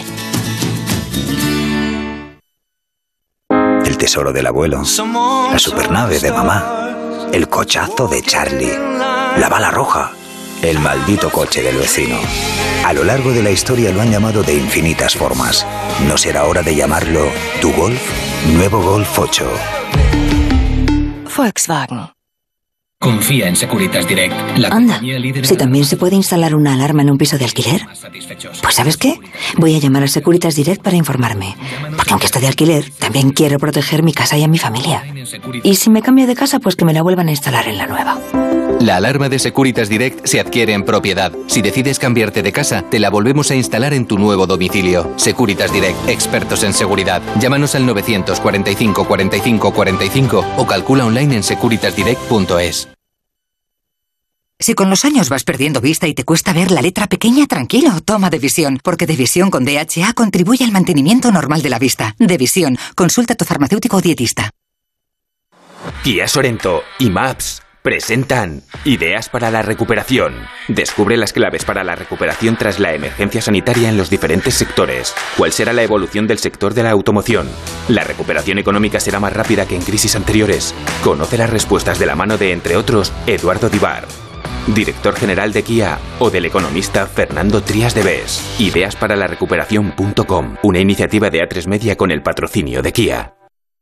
El tesoro del abuelo, la supernave de mamá, el cochazo de Charlie, la bala roja, el maldito coche del vecino. A lo largo de la historia lo han llamado de infinitas formas. ¿No será hora de llamarlo tu Golf? Nuevo Golf ocho.
Volkswagen.
Confía en Securitas Direct. La
Anda, si también se puede instalar una alarma en un piso de alquiler. Pues ¿sabes qué? Voy a llamar a Securitas Direct para informarme. Porque aunque esté de alquiler, también quiero proteger mi casa y a mi familia. Y si me cambio de casa, pues que me la vuelvan a instalar en la nueva.
La alarma de Securitas Direct se adquiere en propiedad. Si decides cambiarte de casa, te la volvemos a instalar en tu nuevo domicilio. Securitas Direct, expertos en seguridad. Llámanos al novecientos cuarenta y cinco cuarenta y cinco cuarenta y cinco o calcula online en securitas direct punto es.
Si con los años vas perdiendo vista y te cuesta ver la letra pequeña, tranquilo, toma Devisión, porque Devisión con D H A contribuye al mantenimiento normal de la vista. Devisión, consulta a tu farmacéutico o dietista.
Kia Sorento y Maps presentan Ideas para la recuperación. Descubre las claves para la recuperación tras la emergencia sanitaria en los diferentes sectores. ¿Cuál será la evolución del sector de la automoción? ¿La recuperación económica será más rápida que en crisis anteriores? Conoce las respuestas de la mano de, entre otros, Eduardo Dibar, director general de Kia, o del economista Fernando Trías de Bes. ideas para la recuperación punto com, una iniciativa de A tres Media con el patrocinio de Kia.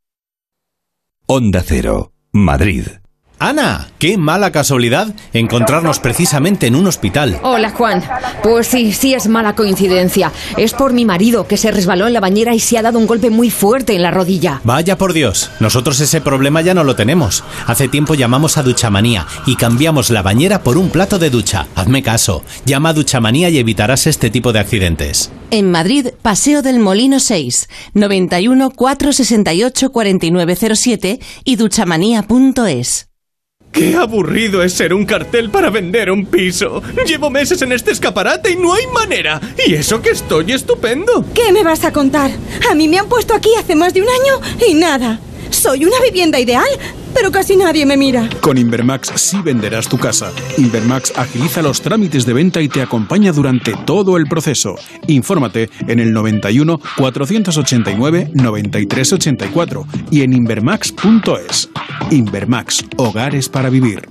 Onda Cero, Madrid.
Ana, qué mala casualidad encontrarnos precisamente en un hospital.
Hola, Juan. Pues sí, sí es mala coincidencia. Es por mi marido, que se resbaló en la bañera y se ha dado un golpe muy fuerte en la rodilla.
Vaya por Dios, nosotros ese problema ya no lo tenemos. Hace tiempo llamamos a Duchamanía y cambiamos la bañera por un plato de ducha. Hazme caso, llama a Duchamanía y evitarás este tipo de accidentes.
En Madrid, Paseo del Molino seis, noventa y uno, cuatrocientos sesenta y ocho, cuarenta y nueve cero siete y duchamanía punto es.
¡Qué aburrido es ser un cartel para vender un piso! Llevo meses en este escaparate y no hay manera. Y eso que estoy estupendo.
¿Qué me vas a contar? A mí me han puesto aquí hace más de un año y nada. Soy una vivienda ideal, pero casi nadie me mira.
Con Invermax sí venderás tu casa. Invermax agiliza los trámites de venta y te acompaña durante todo el proceso. Infórmate en el noventa y uno, cuatrocientos ochenta y nueve, noventa y tres ochenta y cuatro y en invermax punto es. Invermax, hogares para vivir.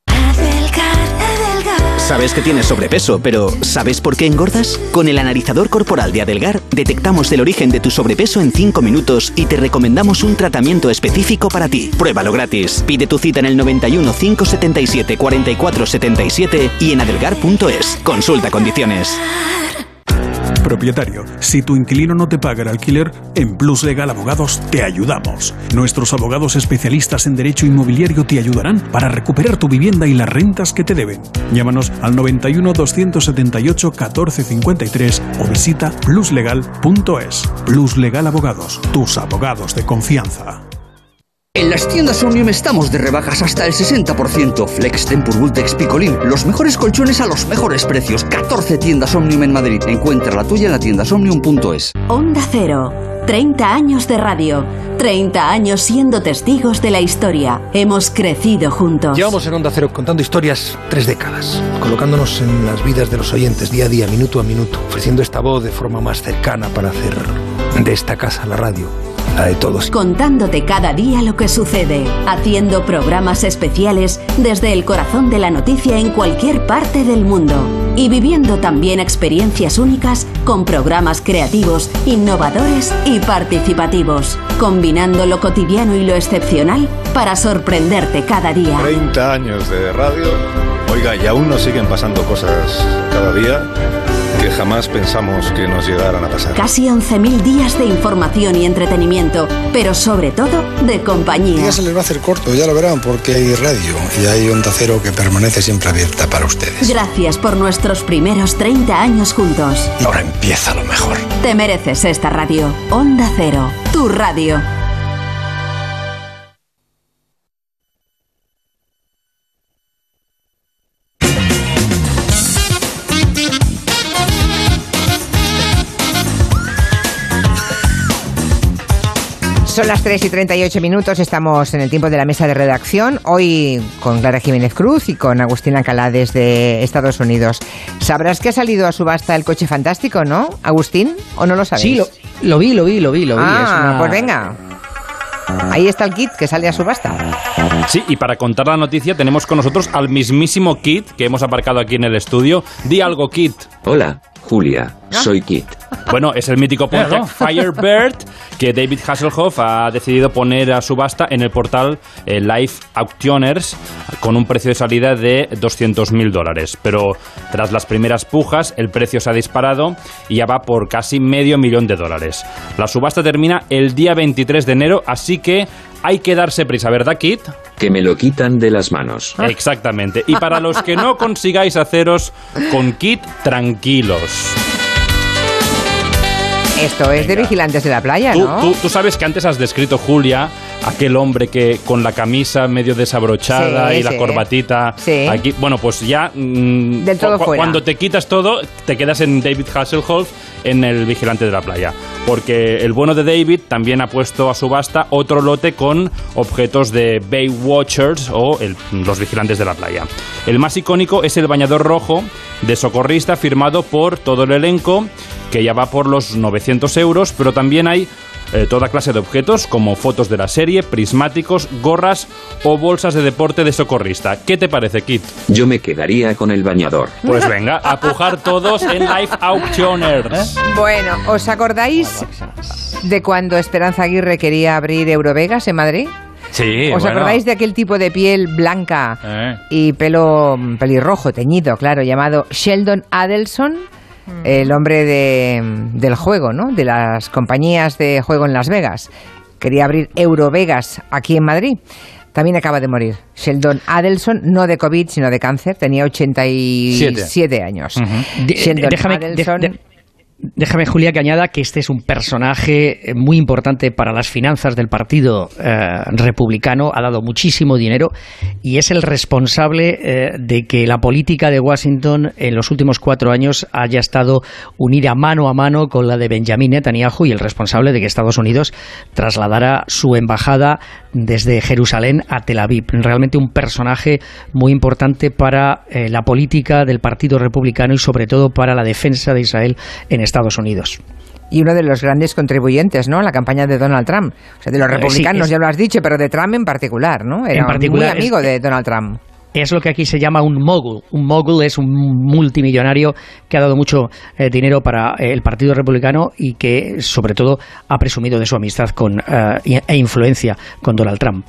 Sabes que tienes sobrepeso, pero ¿sabes por qué engordas? Con el analizador corporal de Adelgar detectamos el origen de tu sobrepeso en cinco minutos y te recomendamos un tratamiento específico para ti. Pruébalo gratis. Pide tu cita en el noventa y uno, cinco setenta y siete, cuarenta y cuatro setenta y siete y en adelgar punto es. Consulta condiciones.
Propietario, si tu inquilino no te paga el alquiler, en Plus Legal Abogados te ayudamos. Nuestros abogados especialistas en derecho inmobiliario te ayudarán para recuperar tu vivienda y las rentas que te deben. Llámanos al noventa y uno, doscientos setenta y ocho, catorce cincuenta y tres o visita plus legal punto es. Plus Legal Abogados, tus abogados de confianza.
En las tiendas Omnium estamos de rebajas hasta el sesenta por ciento. Flex, Tempur, Vultex, Picolín. Los mejores colchones a los mejores precios. catorce tiendas Omnium en Madrid. Encuentra la tuya en la tienda omnium punto es.
Onda Cero. treinta años de radio. treinta años siendo testigos de la historia. Hemos crecido juntos.
Llevamos en Onda Cero contando historias tres décadas. Colocándonos en las vidas de los oyentes día a día, minuto a minuto. Ofreciendo esta voz de forma más cercana para hacer de esta casa la radio. La de todos.
Contándote cada día lo que sucede, haciendo programas especiales desde el corazón de la noticia en cualquier parte del mundo y viviendo también experiencias únicas con programas creativos, innovadores y participativos, combinando lo cotidiano y lo excepcional para sorprenderte cada día.
treinta años de radio, oiga, y aún nos siguen pasando cosas cada día que jamás pensamos que nos llegaran a pasar.
Casi once mil días de información y entretenimiento, pero sobre todo de compañía.
Ya se les va a hacer corto, ya lo verán, porque hay radio y hay Onda Cero que permanece siempre abierta para ustedes.
Gracias por nuestros primeros treinta años juntos.
Y ahora empieza lo mejor.
Te mereces esta radio. Onda Cero, tu radio.
Son las tres y treinta y ocho minutos, estamos en el tiempo de la mesa de redacción, hoy con Clara Jiménez Cruz y con Agustín Alcalá desde Estados Unidos. Sabrás que ha salido a subasta el coche fantástico, ¿no, Agustín? ¿O no lo sabes?
Sí, lo, lo vi, lo vi, lo vi, lo vi.
Ah,
es una...
pues venga. Ahí está el kit que sale a subasta.
Sí, y para contar la noticia tenemos con nosotros al mismísimo Kit que hemos aparcado aquí en el estudio. Di algo, Kit.
Hola, Julia, soy Kit.
Bueno, es el mítico Pontiac Firebird que David Hasselhoff ha decidido poner a subasta en el portal eh, Live Auctioneers con un precio de salida de doscientos mil dólares. Pero tras las primeras pujas, el precio se ha disparado y ya va por casi medio millón de dólares. La subasta termina el día veintitrés de enero, así que hay que darse prisa, ¿verdad, Kit?
Que me lo quitan de las manos.
Exactamente. Y para los que no consigáis haceros con Kit, tranquilos.
Esto es Venga. de Vigilantes de la Playa,
tú,
¿no?
Tú, tú sabes que antes has descrito, Julia, aquel hombre que con la camisa medio desabrochada sí, y la sí. corbatita sí. aquí. Bueno, pues ya
mm, del todo
cu-
fuera.
Cuando te quitas todo, te quedas en David Hasselhoff en el Vigilante de la Playa. Porque el bueno de David también ha puesto a subasta otro lote con objetos de Baywatchers o el, los Vigilantes de la Playa. El más icónico es el bañador rojo de socorrista firmado por todo el elenco, que ya va por los novecientos euros, pero también hay eh, toda clase de objetos como fotos de la serie, prismáticos, gorras o bolsas de deporte de socorrista. ¿Qué te parece, Kit?
Yo me quedaría con el bañador.
Pues venga, a pujar todos en Live Auctioners.
Bueno, ¿os acordáis de cuando Esperanza Aguirre quería abrir Eurovegas en Madrid?
Sí,
¿Os
bueno.
acordáis de aquel tipo de piel blanca
eh.
y pelo pelirrojo, teñido, claro, llamado Sheldon Adelson? El hombre de, del juego, ¿no? De las compañías de juego en Las Vegas. Quería abrir Eurovegas aquí en Madrid. También acaba de morir. Sheldon Adelson, no de COVID, sino de cáncer. Tenía ochenta y siete años.
Uh-huh. de,
Sheldon
déjame,
Adelson...
De, de, Déjame, Julia, que añada que este es un personaje muy importante para las finanzas del Partido eh, Republicano, ha dado muchísimo dinero y es el responsable eh, de que la política de Washington en los últimos cuatro años haya estado unida mano a mano con la de Benjamin Netanyahu y el responsable de que Estados Unidos trasladara su embajada desde Jerusalén a Tel Aviv. Realmente un personaje muy importante para eh, la política del Partido Republicano y sobre todo para la defensa de Israel en Estados Unidos.
Y uno de los grandes contribuyentes, ¿no?, a la campaña de Donald Trump. O sea, de los republicanos, sí, es, ya lo has dicho, pero de Trump en particular, ¿no? Era en particular, muy amigo es, de Donald Trump.
Es lo que aquí se llama un mogul. Un mogul es un multimillonario que ha dado mucho eh, dinero para eh, el Partido Republicano y que, sobre todo, ha presumido de su amistad con eh, e influencia con Donald Trump.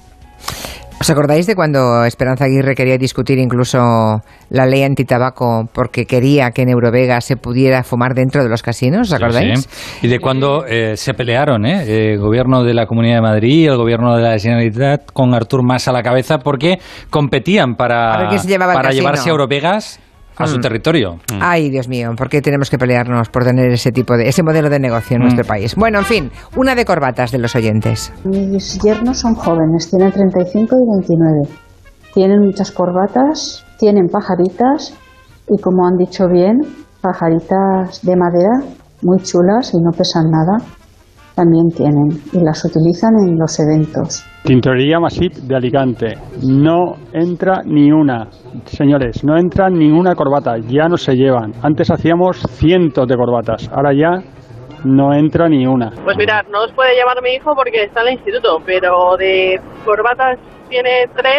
¿Os acordáis de cuando Esperanza Aguirre quería discutir incluso la ley antitabaco porque quería que en Eurovegas se pudiera fumar dentro de los casinos? ¿Os acordáis?
Sí, sí. Y de cuando eh, se pelearon, ¿eh? El gobierno de la Comunidad de Madrid y el gobierno de la Generalitat con Artur Mas a la cabeza porque competían para,
se para
llevarse a Eurovegas a mm. su territorio.
Mm. Ay, Dios mío, ¿por qué tenemos que pelearnos por tener ese tipo de ese modelo de negocio en mm. nuestro país? Bueno, en fin, una de corbatas de los oyentes.
Mis yernos son jóvenes, tienen treinta y cinco y veintinueve. Tienen muchas corbatas, tienen pajaritas y, como han dicho bien, pajaritas de madera muy chulas y no pesan nada. También tienen y las utilizan en los eventos.
Tintorería Masip de Alicante. No entra ni una. Señores, no entra ninguna corbata. Ya no se llevan. Antes hacíamos cientos de corbatas. Ahora ya no entra ni una.
Pues mirad, no os puede llevar mi hijo porque está en el instituto, pero de corbatas tiene tres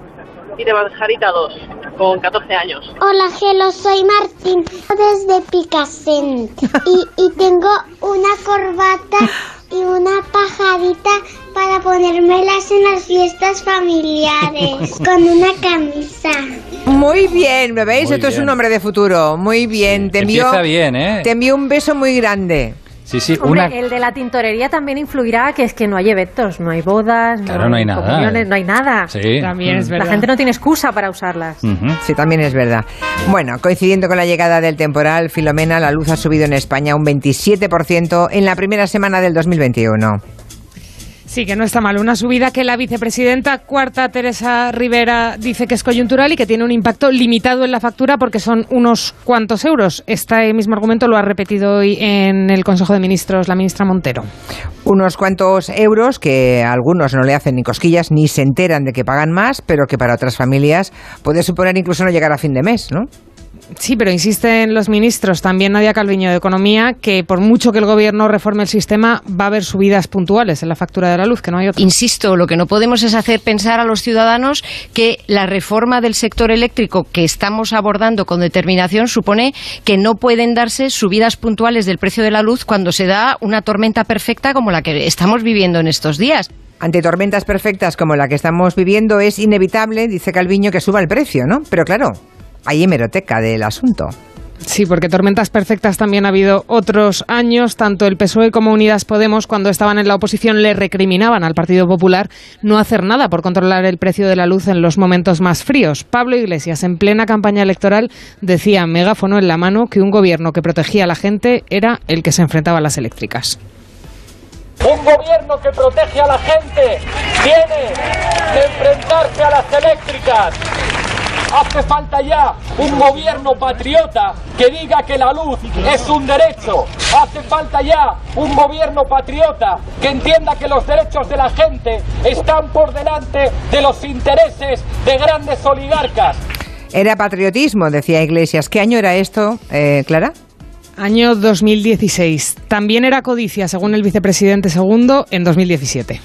y de pajarita dos, con catorce años.
Hola, Gelo, soy Martín, desde Picassent. Y, y tengo una corbata y una pajarita para ponérmelas en las fiestas familiares, con una camisa.
Muy bien, ¿me veis?
Muy
Esto
bien.
es un hombre de futuro. Muy bien.
Sí.
Te envío,
Empieza bien, ¿eh?
Te envío un beso muy grande.
Sí, sí,
Hombre,
una...
el de la tintorería también influirá, que es que no hay eventos, no hay bodas,
Claro,
no,
no
hay
hay nada.
comuniones, no hay nada.
Sí.
También es verdad.
La gente no tiene excusa para usarlas.
Uh-huh.
Sí, también es verdad. Bueno, coincidiendo con la llegada del temporal Filomena, la luz ha subido en España un veintisiete por ciento en la primera semana del dos mil veintiuno.
Sí, que no está mal. Una subida que la vicepresidenta cuarta, Teresa Rivera, dice que es coyuntural y que tiene un impacto limitado en la factura porque son unos cuantos euros. Este mismo argumento lo ha repetido hoy en el Consejo de Ministros la ministra Montero.
Unos cuantos euros que a algunos no le hacen ni cosquillas ni se enteran de que pagan más, pero que para otras familias puede suponer incluso no llegar a fin de mes, ¿no?
Sí, pero insisten los ministros, también Nadia Calviño de Economía, que por mucho que el Gobierno reforme el sistema, va a haber subidas puntuales en la factura de la luz, que no hay otra.
Insisto, lo que no podemos es hacer pensar a los ciudadanos que la reforma del sector eléctrico que estamos abordando con determinación supone que no pueden darse subidas puntuales del precio de la luz cuando se da una tormenta perfecta como la que estamos viviendo en estos días.
Ante tormentas perfectas como la que estamos viviendo es inevitable, dice Calviño, que suba el precio, ¿no? Pero claro, hay hemeroteca del asunto.
Sí, porque tormentas perfectas también ha habido otros años. Tanto el P S O E como Unidas Podemos, cuando estaban en la oposición, le recriminaban al Partido Popular no hacer nada por controlar el precio de la luz en los momentos más fríos. Pablo Iglesias, en plena campaña electoral, decía, megáfono en la mano, que un gobierno que protegía a la gente era el que se enfrentaba a las eléctricas.
Un gobierno que protege a la gente tiene que enfrentarse a las eléctricas. Hace falta ya un gobierno patriota que diga que la luz es un derecho. Hace falta ya un gobierno patriota que entienda que los derechos de la gente están por delante de los intereses de grandes oligarcas.
Era patriotismo, decía Iglesias. ¿Qué año era esto, eh, Clara?
Año dos mil dieciséis. También era codicia, según el vicepresidente segundo, en dos mil diecisiete.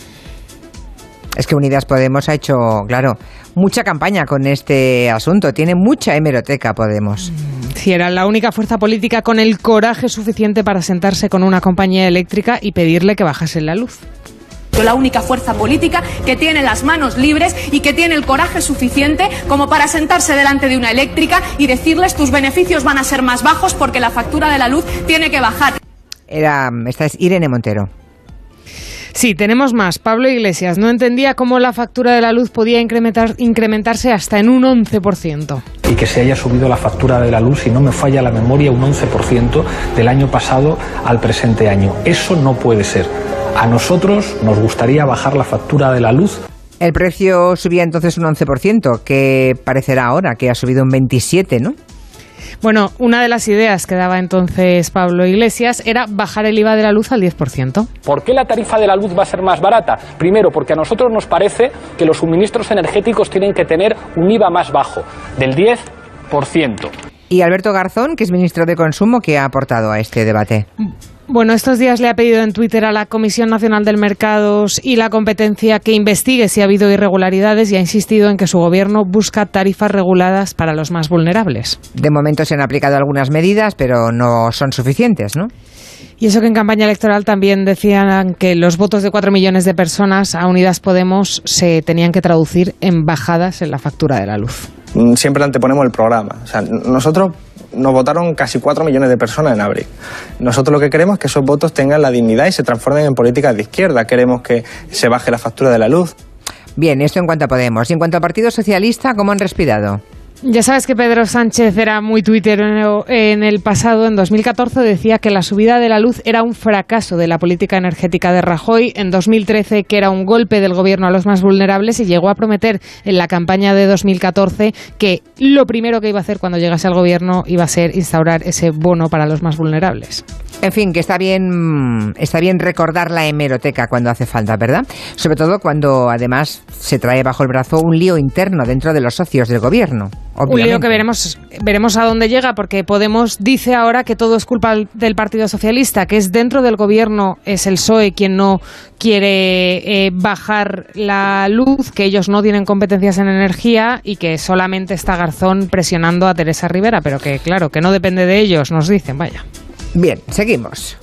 Es que Unidas Podemos ha hecho, claro, mucha campaña con este asunto. Tiene mucha hemeroteca Podemos.
Sí, era la única fuerza política con el coraje suficiente para sentarse con una compañía eléctrica y pedirle que bajase la luz.
La única fuerza política que tiene las manos libres y que tiene el coraje suficiente como para sentarse delante de una eléctrica y decirles tus beneficios van a ser más bajos porque la factura de la luz tiene que bajar.
Era, esta es Irene Montero.
Sí, tenemos más. Pablo Iglesias no entendía cómo la factura de la luz podía incrementar, incrementarse hasta en un once por ciento.
Y que se haya subido la factura de la luz, si no me falla la memoria, un once por ciento del año pasado al presente año. Eso no puede ser. A nosotros nos gustaría bajar la factura de la luz.
El precio subía entonces un once por ciento, que parecerá ahora que ha subido un veintisiete por ciento, ¿no?
Bueno, una de las ideas que daba entonces Pablo Iglesias era bajar el I V A de la luz al diez por ciento.
¿Por qué la tarifa de la luz va a ser más barata? Primero, porque a nosotros nos parece que los suministros energéticos tienen que tener un I V A más bajo, del diez por ciento.
Y Alberto Garzón, que es ministro de Consumo, ¿qué ha aportado a este debate?
Bueno, estos días le ha pedido en Twitter a la Comisión Nacional del Mercados y la Competencia que investigue si ha habido irregularidades y ha insistido en que su gobierno busca tarifas reguladas para los más vulnerables.
De momento se han aplicado algunas medidas, pero no son suficientes, ¿no?
Y eso que en campaña electoral también decían que los votos de cuatro millones de personas a Unidas Podemos se tenían que traducir en bajadas en la factura de la luz.
Siempre anteponemos el programa. O sea, nosotros nos votaron casi cuatro millones de personas en abril. Nosotros lo que queremos es que esos votos tengan la dignidad y se transformen en políticas de izquierda. Queremos que se baje la factura de la luz.
Bien, esto en cuanto a Podemos. Y en cuanto al Partido Socialista, ¿cómo han respirado?
Ya sabes que Pedro Sánchez era muy tuitero en el pasado. En dos mil catorce decía que la subida de la luz era un fracaso de la política energética de Rajoy. En dos mil trece que era un golpe del gobierno a los más vulnerables y llegó a prometer en la campaña de dos mil catorce que lo primero que iba a hacer cuando llegase al gobierno iba a ser instaurar ese bono para los más vulnerables.
En fin, que está bien, está bien recordar la hemeroteca cuando hace falta, ¿verdad? Sobre todo cuando además se trae bajo el brazo un lío interno dentro de los socios del gobierno. Obviamente.
Un lío que veremos, veremos a dónde llega, porque Podemos dice ahora que todo es culpa del Partido Socialista, que es dentro del gobierno, es el P S O E quien no quiere eh, bajar la luz, que ellos no tienen competencias en energía y que solamente está Garzón presionando a Teresa Rivera, pero que claro, que no depende de ellos, nos dicen, vaya.
Bien, seguimos.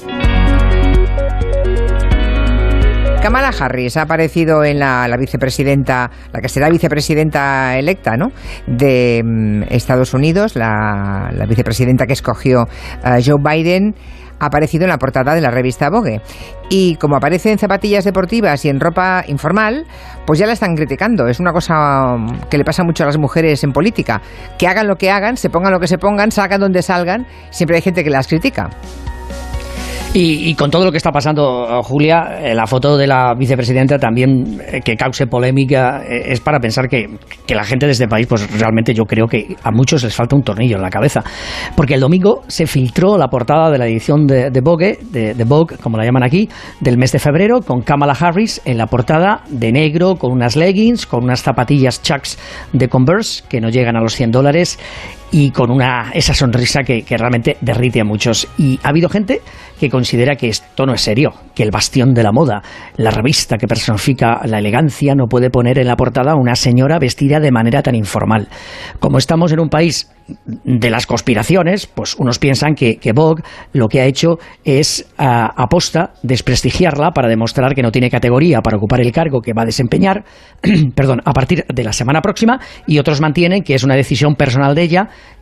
Kamala Harris ha aparecido en la, la vicepresidenta, la que será vicepresidenta electa, ¿no?, de um, Estados Unidos, la, la vicepresidenta que escogió uh, Joe Biden, ha aparecido en la portada de la revista Vogue. Y como aparece en zapatillas deportivas y en ropa informal, pues ya la están criticando. Es una cosa que le pasa mucho a las mujeres en política. Que hagan lo que hagan, se pongan lo que se pongan, salgan donde salgan, siempre hay gente que las critica.
Y, y con todo lo que está pasando, Julia, eh, la foto de la vicepresidenta también eh, que cause polémica eh, es para pensar que, que la gente de este país, pues realmente yo creo que a muchos les falta un tornillo en la cabeza. Porque el domingo se filtró la portada de la edición de, de Vogue, de, de Vogue, como la llaman aquí, del mes de febrero, con Kamala Harris en la portada de negro, con unas leggings, con unas zapatillas Chucks de Converse, que no llegan a los cien dólares, y con una esa sonrisa que, que realmente derrite a muchos. Y ha habido gente que considera que esto no es serio, que el bastión de la moda, la revista que personifica la elegancia, no puede poner en la portada a una señora vestida de manera tan informal. Como estamos en un país de las conspiraciones, pues unos piensan que, que Vogue lo que ha hecho es a, aposta desprestigiarla para demostrar que no tiene categoría para ocupar el cargo que va a desempeñar perdón, a partir de la semana próxima, y otros mantienen que es una decisión personal de ella,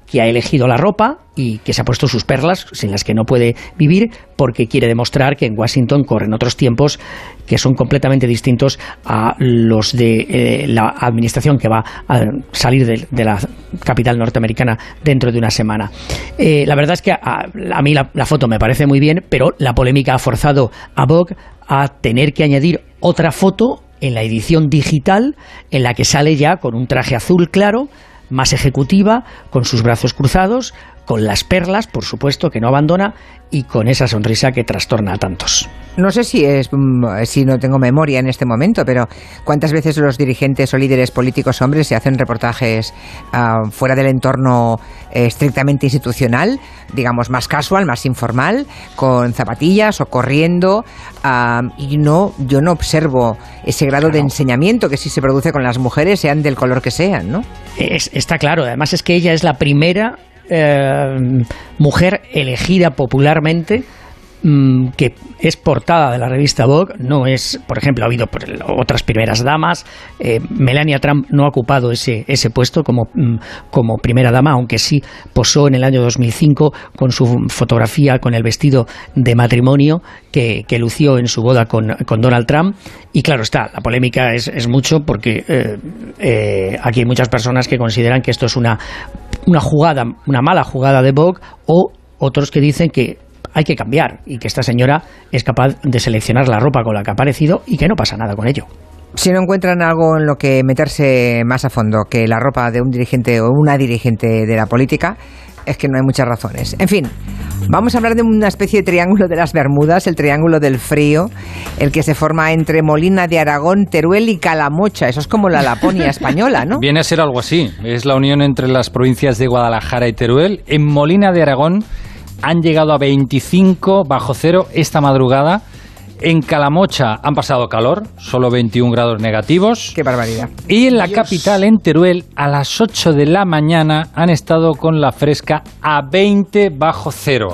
que ha elegido la ropa y que se ha puesto sus perlas, sin las que no puede vivir, porque quiere demostrar que en Washington corren otros tiempos que son completamente distintos a los de eh, la administración que va a salir de, de la capital norteamericana dentro de una semana. Eh, la verdad es que a, a mí la, la foto me parece muy bien, pero la polémica ha forzado a Vogue a tener que añadir otra foto en la edición digital en la que sale ya con un traje azul claro, más ejecutiva, con sus brazos cruzados, con las perlas, por supuesto, que no abandona, y con esa sonrisa que trastorna a tantos.
No sé si es si no tengo memoria en este momento, pero ¿cuántas veces los dirigentes o líderes políticos hombres se hacen reportajes uh, fuera del entorno eh, estrictamente institucional, digamos más casual, más informal, con zapatillas o corriendo? Uh, y no, yo no observo ese grado claro. de enseñamiento que sí se produce con las mujeres, sean del color que sean, ¿no?
Es, está claro, además es que ella es la primera Eh, mujer elegida popularmente mmm, que es portada de la revista Vogue. No es, por ejemplo, ha habido otras primeras damas. eh, Melania Trump no ha ocupado ese, ese puesto como, mmm, como primera dama, aunque sí posó en el año dos mil cinco con su fotografía con el vestido de matrimonio que, que lució en su boda con, con Donald Trump. Y claro está, la polémica es, es mucho porque eh, eh, aquí hay muchas personas que consideran que esto es una una jugada, una mala jugada de Vogue, o otros que dicen que hay que cambiar y que esta señora es capaz de seleccionar la ropa con la que ha aparecido y que no pasa nada con ello.
Si no encuentran algo en lo que meterse más a fondo que la ropa de un dirigente o una dirigente de la política, es que no hay muchas razones. En fin, vamos a hablar de una especie de triángulo de las Bermudas, el triángulo del frío, el que se forma entre Molina de Aragón, Teruel y Calamocha. Eso es como la Laponia española, ¿no?
Viene a ser algo así. Es la unión entre las provincias de Guadalajara y Teruel. En Molina de Aragón han llegado a veinticinco bajo cero esta madrugada. En Calamocha han pasado calor, solo veintiún grados negativos.
¡Qué barbaridad!
Y en la Dios. capital, en Teruel, a las ocho de la mañana han estado con la fresca a veinte bajo cero.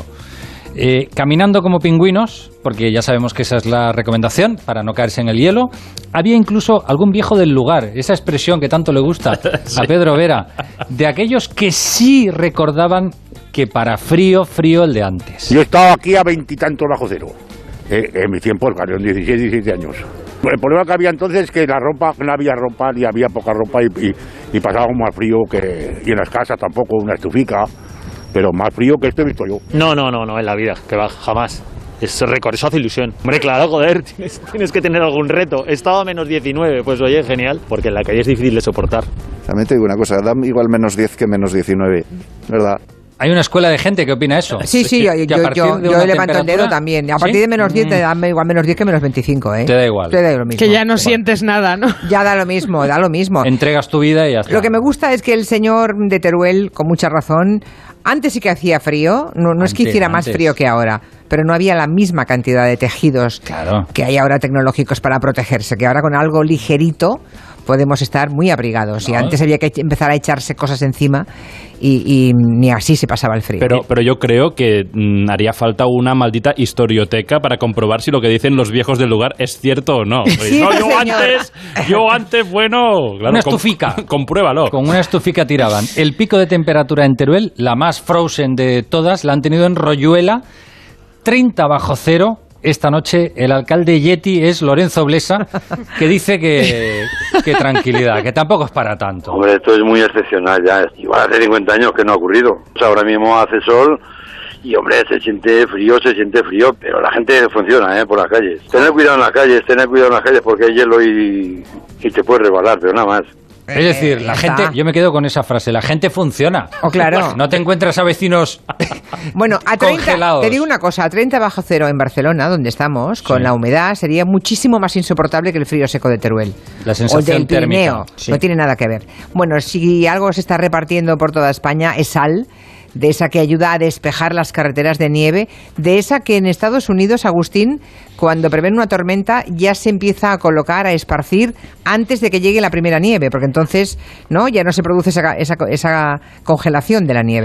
Eh, caminando como pingüinos, porque ya sabemos que esa es la recomendación para no caerse en el hielo. Había incluso algún viejo del lugar, esa expresión que tanto le gusta sí. a Pedro Vera, de aquellos que sí recordaban que para frío, frío el de antes.
Yo estaba aquí a veintitantos bajo cero. Eh, en mi tiempo, en dieciséis, diecisiete años. El problema que había entonces es que la ropa, no había ropa, ni había poca ropa y, y, y pasábamos más frío que... Y en las casas tampoco, una estufica, pero más frío que esto he visto yo.
No, no, no, no, en la vida, que va, jamás. Eso, eso hace ilusión. Hombre, claro, joder, tienes, tienes que tener algún reto. He estado a menos diecinueve, pues oye, genial, porque en la calle es difícil de soportar.
También te digo una cosa, da igual menos diez que menos diecinueve, ¿verdad?
Hay una escuela de gente que opina eso.
Sí, sí, yo, yo, yo, yo levanto el dedo también. A partir ¿sí? de menos diez te da igual menos diez que menos veinticinco, ¿eh?
Te da igual.
Te da lo mismo.
Que ya no sientes nada, ¿no?
Ya da lo mismo, da lo mismo.
Entregas tu vida y ya está.
Lo que me gusta es que el señor de Teruel, con mucha razón, antes sí que hacía frío, no, no antes, es que hiciera antes. más frío que ahora, pero no había la misma cantidad de tejidos
claro.
que hay ahora tecnológicos para protegerse, que ahora con algo ligerito podemos estar muy abrigados. No. Y antes había que empezar a echarse cosas encima y, y ni así se pasaba el frío.
Pero, pero yo creo que mmm, haría falta una maldita historioteca para comprobar si lo que dicen los viejos del lugar es cierto o no.
Sí,
no, yo
señor.
antes, yo antes, bueno... Claro,
una estufica.
Com- compruébalo.
Con una estufica tiraban. El pico de temperatura en Teruel, la más frozen de todas, la han tenido en Royuela, treinta bajo cero. Esta noche el alcalde Yeti es Lorenzo Blesa, que dice que, que tranquilidad, que tampoco es para tanto.
Hombre, esto es muy excepcional ya. Igual hace cincuenta años que no ha ocurrido. Pues ahora mismo hace sol y, hombre, se siente frío, se siente frío, pero la gente funciona, ¿eh? Por las calles. Tener cuidado en las calles, tener cuidado en las calles porque hay hielo y, y te puedes resbalar, pero nada más.
Es decir, la gente, yo me quedo con esa frase, la gente funciona.
Oh, claro.
No te encuentras a vecinos
bueno, a treinta,
congelados.
Te digo una cosa, a treinta bajo cero en Barcelona, donde estamos, con sí. la humedad, sería muchísimo más insoportable que el frío seco de Teruel.
La sensación
o del Pirineo.
térmica. Sí.
No tiene nada que ver. Bueno, si algo se está repartiendo por toda España es sal, de esa que ayuda a despejar las carreteras de nieve, de esa que en Estados Unidos, Agustín, cuando prevén una tormenta, ya se empieza a colocar, a esparcir antes de que llegue la primera nieve, porque entonces no ya no se produce esa, esa, esa congelación de la nieve.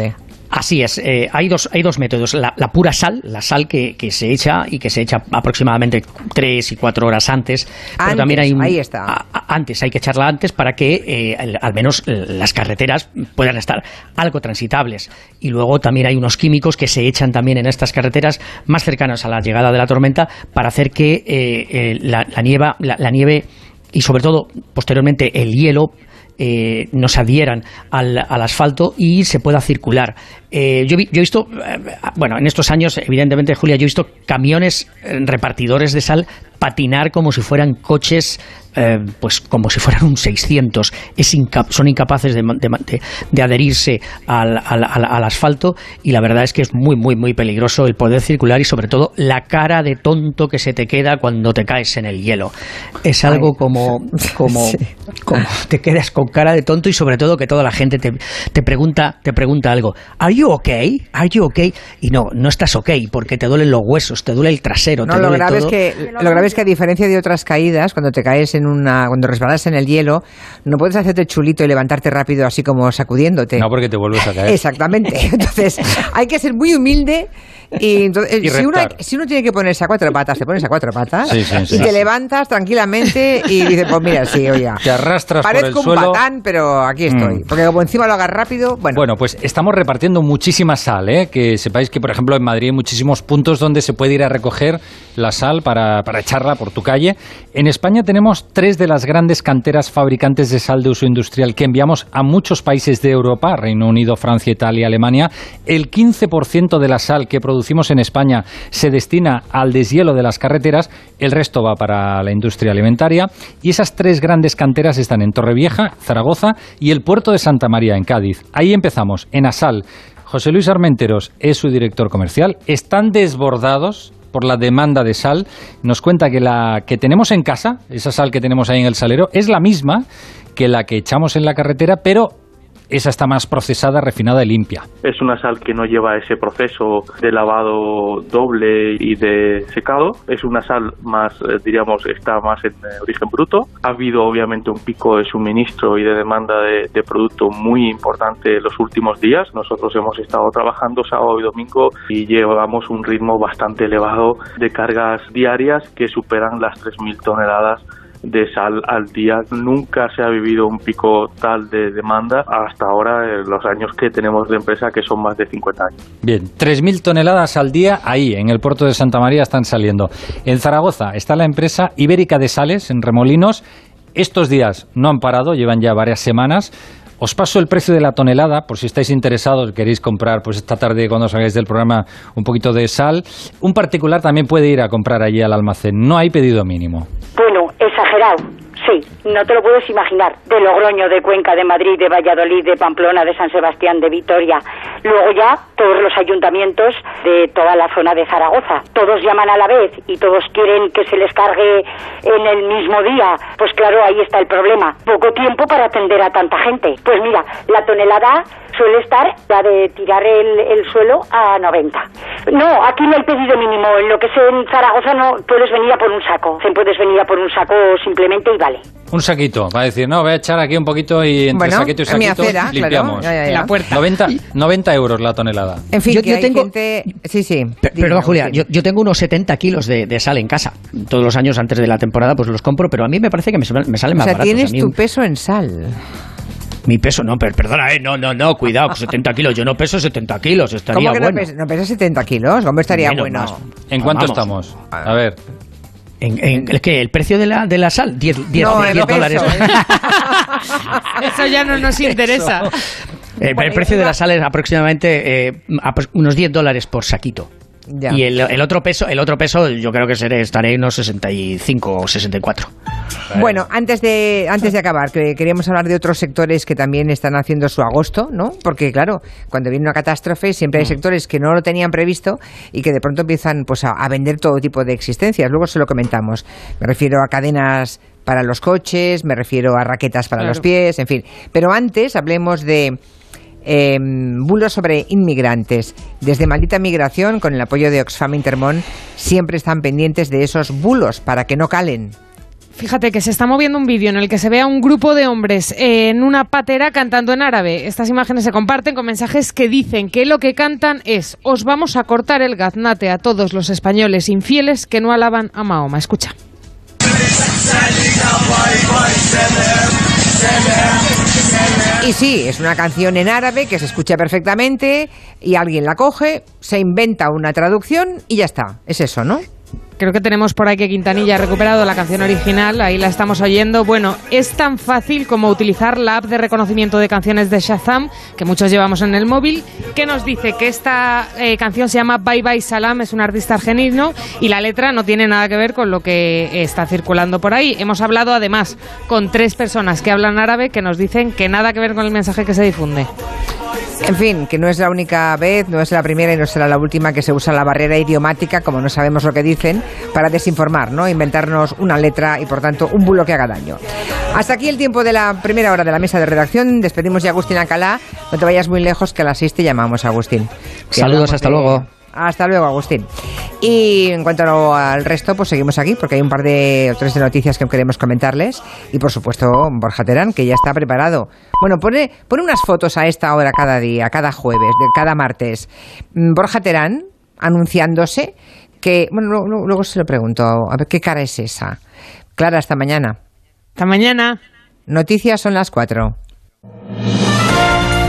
Así es, eh, hay dos hay dos métodos, la, la pura sal, la sal que, que se echa y que se echa aproximadamente tres y cuatro horas antes, pero
antes,
también hay un,
ahí está.
A, a, antes, hay que echarla antes para que eh, al, al menos las carreteras puedan estar algo transitables. Y luego también hay unos químicos que se echan también en estas carreteras más cercanas a la llegada de la tormenta para hacer que eh, eh, la, la, nieva, la, la nieve y sobre todo posteriormente el hielo Eh, no se adhieran al, al asfalto y se pueda circular. Eh, yo, vi, yo he visto, eh, bueno, en estos años, evidentemente, Julia, yo he visto camiones eh, repartidores de sal patinar como si fueran coches, eh, pues como si fueran un seiscientos. Es incap- son incapaces de, de, de, de adherirse al, al, al, al asfalto y la verdad es que es muy, muy, muy peligroso el poder circular y sobre todo la cara de tonto que se te queda cuando te caes en el hielo. Es algo como, como, sí. como te quedas con cara de tonto y sobre todo que toda la gente te, te pregunta te pregunta algo. ¿Are you okay? ¿Are you okay? Y no, no estás okay porque te duelen los huesos, te duele el trasero,
no,
te duele
lo grave
todo.
Es que, lo grave es que a diferencia de otras caídas, cuando te caes en una, cuando resbalas en el hielo, no puedes hacerte chulito y levantarte rápido así como sacudiéndote.
No, porque te vuelves a caer.
Exactamente. Entonces, hay que ser muy humilde y, entonces,
y
si, uno, si uno tiene que ponerse a cuatro patas, te pones a cuatro patas
sí, sí, sí,
y te
sí.
levantas tranquilamente y dices, pues mira, sí, oiga.
Te arrastras
Parezco
por el
un
suelo.
patán, pero aquí estoy. Mm. Porque como encima lo hagas rápido, bueno.
Bueno, pues estamos repartiendo muchísima sal, ¿eh? Que sepáis que, por ejemplo, en Madrid hay muchísimos puntos donde se puede ir a recoger la sal para, para echarla por tu calle. En España tenemos tres de las grandes canteras fabricantes de sal de uso industrial que enviamos a muchos países de Europa, Reino Unido, Francia, Italia, Alemania. El quince por ciento de la sal que producimos en España se destina al deshielo de las carreteras, el resto va para la industria alimentaria y esas tres grandes canteras están en Torrevieja, Zaragoza y el puerto de Santa María, en Cádiz. Ahí empezamos, en Asal. José Luis Armenteros es su director comercial. Están desbordados por la demanda de sal. Nos cuenta que la que tenemos en casa, esa sal que tenemos ahí en el salero, es la misma que la que echamos en la carretera, pero esa está más procesada, refinada y limpia.
Es una sal que no lleva ese proceso de lavado doble y de secado. Es una sal más, eh, diríamos, está más en eh, origen bruto. Ha habido obviamente un pico de suministro y de demanda de, de producto muy importante los últimos días. Nosotros hemos estado trabajando sábado y domingo y llevamos un ritmo bastante elevado de cargas diarias que superan las tres mil toneladas de sal al día. Nunca se ha vivido un pico tal de demanda hasta ahora en los años que tenemos de empresa, que son más de cincuenta años.
Bien, tres mil toneladas al día ahí, en el puerto de Santa María están saliendo. En Zaragoza está la empresa Ibérica de Sales, en Remolinos. Estos días no han parado, llevan ya varias semanas. Os paso el precio de la tonelada, por si estáis interesados, queréis comprar pues esta tarde cuando salgáis del programa un poquito de sal. Un particular también puede ir a comprar allí al almacén, no hay pedido mínimo.
Bueno, exagerado, sí, no te lo puedes imaginar. De Logroño, de Cuenca, de Madrid, de Valladolid, de Pamplona, de San Sebastián, de Vitoria. Luego ya todos los ayuntamientos de toda la zona de Zaragoza. Todos llaman a la vez y todos quieren que se les cargue en el mismo día. Pues claro, ahí está el problema. Poco tiempo para atender a tanta gente. Pues mira, la tonelada suele estar, la de tirar el, el suelo, a noventa. No, aquí no hay pedido mínimo. En lo que es en Zaragoza no puedes venir a por un saco. Puedes venir a por un saco simplemente y vale.
Un saquito, va a decir, no, voy a echar aquí un poquito y entre
bueno,
saquito y saquito
acera,
limpiamos.
Claro, ya, ya, ya.
La puerta.
noventa, noventa euros la tonelada.
En fin,
yo,
que
yo
hay
tengo,
gente... Sí, sí.
Per, perdón, Julia, yo, yo tengo unos setenta kilos de, de sal en casa. Todos los años antes de la temporada pues los compro, pero a mí me parece que me, me salen más
baratos. O sea,
baratos.
tienes
a mí,
tu peso en sal.
Mi peso, no, per, perdona, eh, no, no, no, cuidado, setenta kilos, yo no peso setenta kilos, estaría
¿Cómo que
bueno.
no, pesa, no pesa setenta kilos? ¿Cómo estaría
Menos,
bueno?
Más.
¿En cuánto
Vamos.
estamos? A ver.
¿En, en, ¿El qué? ¿El precio de la, de la sal? diez
no,
dólares.
Eso ya no nos interesa.
El, el precio de la sal es aproximadamente eh, unos diez dólares por saquito. Ya. Y el, el otro peso, el otro peso yo creo que seré, estaré en unos sesenta y cinco o sesenta y cuatro.
Bueno, antes de antes de acabar, que queríamos hablar de otros sectores que también están haciendo su agosto, ¿no? Porque claro, cuando viene una catástrofe siempre hay sectores que no lo tenían previsto y que de pronto empiezan pues a, a vender todo tipo de existencias. Luego se lo comentamos. Me refiero a cadenas para los coches, me refiero a raquetas para claro. los pies, en fin. Pero antes hablemos de Eh, bulos sobre inmigrantes. Desde Maldita Migración, con el apoyo de Oxfam Intermón, siempre están pendientes de esos bulos para que no calen.
Fíjate que se está moviendo un vídeo en el que se ve a un grupo de hombres en una patera cantando en árabe. Estas imágenes se comparten con mensajes que dicen que lo que cantan es: os vamos a cortar el gaznate a todos los españoles infieles que no alaban a Mahoma. Escucha.
Y sí, es una canción en árabe que se escucha perfectamente y alguien la coge, se inventa una traducción y ya está. Es eso, ¿no?
Creo que tenemos por ahí que Quintanilla ha recuperado la canción original, ahí la estamos oyendo. Bueno, es tan fácil como utilizar la app de reconocimiento de canciones de Shazam, que muchos llevamos en el móvil, que nos dice que esta eh, canción se llama Bye Bye Salam, es un artista argelino y la letra no tiene nada que ver con lo que está circulando por ahí. Hemos hablado además con tres personas que hablan árabe que nos dicen que nada que ver con el mensaje que se difunde.
En fin, que no es la única vez, no es la primera y no será la última que se usa la barrera idiomática, como no sabemos lo que dicen, para desinformar, ¿no? Inventarnos una letra y, por tanto, un bulo que haga daño. Hasta aquí el tiempo de la primera hora de la mesa de redacción. Despedimos ya a Agustín Alcalá. No te vayas muy lejos, que a las seis te llamamos, Agustín.
Saludos, hasta de... luego.
Hasta luego, Agustín. Y en cuanto al resto, pues seguimos aquí, porque hay un par de otras de noticias que queremos comentarles. Y, por supuesto, Borja Terán, que ya está preparado. Bueno, pone, pone unas fotos a esta hora cada día, cada jueves, de cada martes. Borja Terán, anunciándose que... Bueno, luego, luego se lo pregunto, a ver, ¿qué cara es esa? Clara, hasta mañana.
Hasta mañana.
Noticias son las cuatro.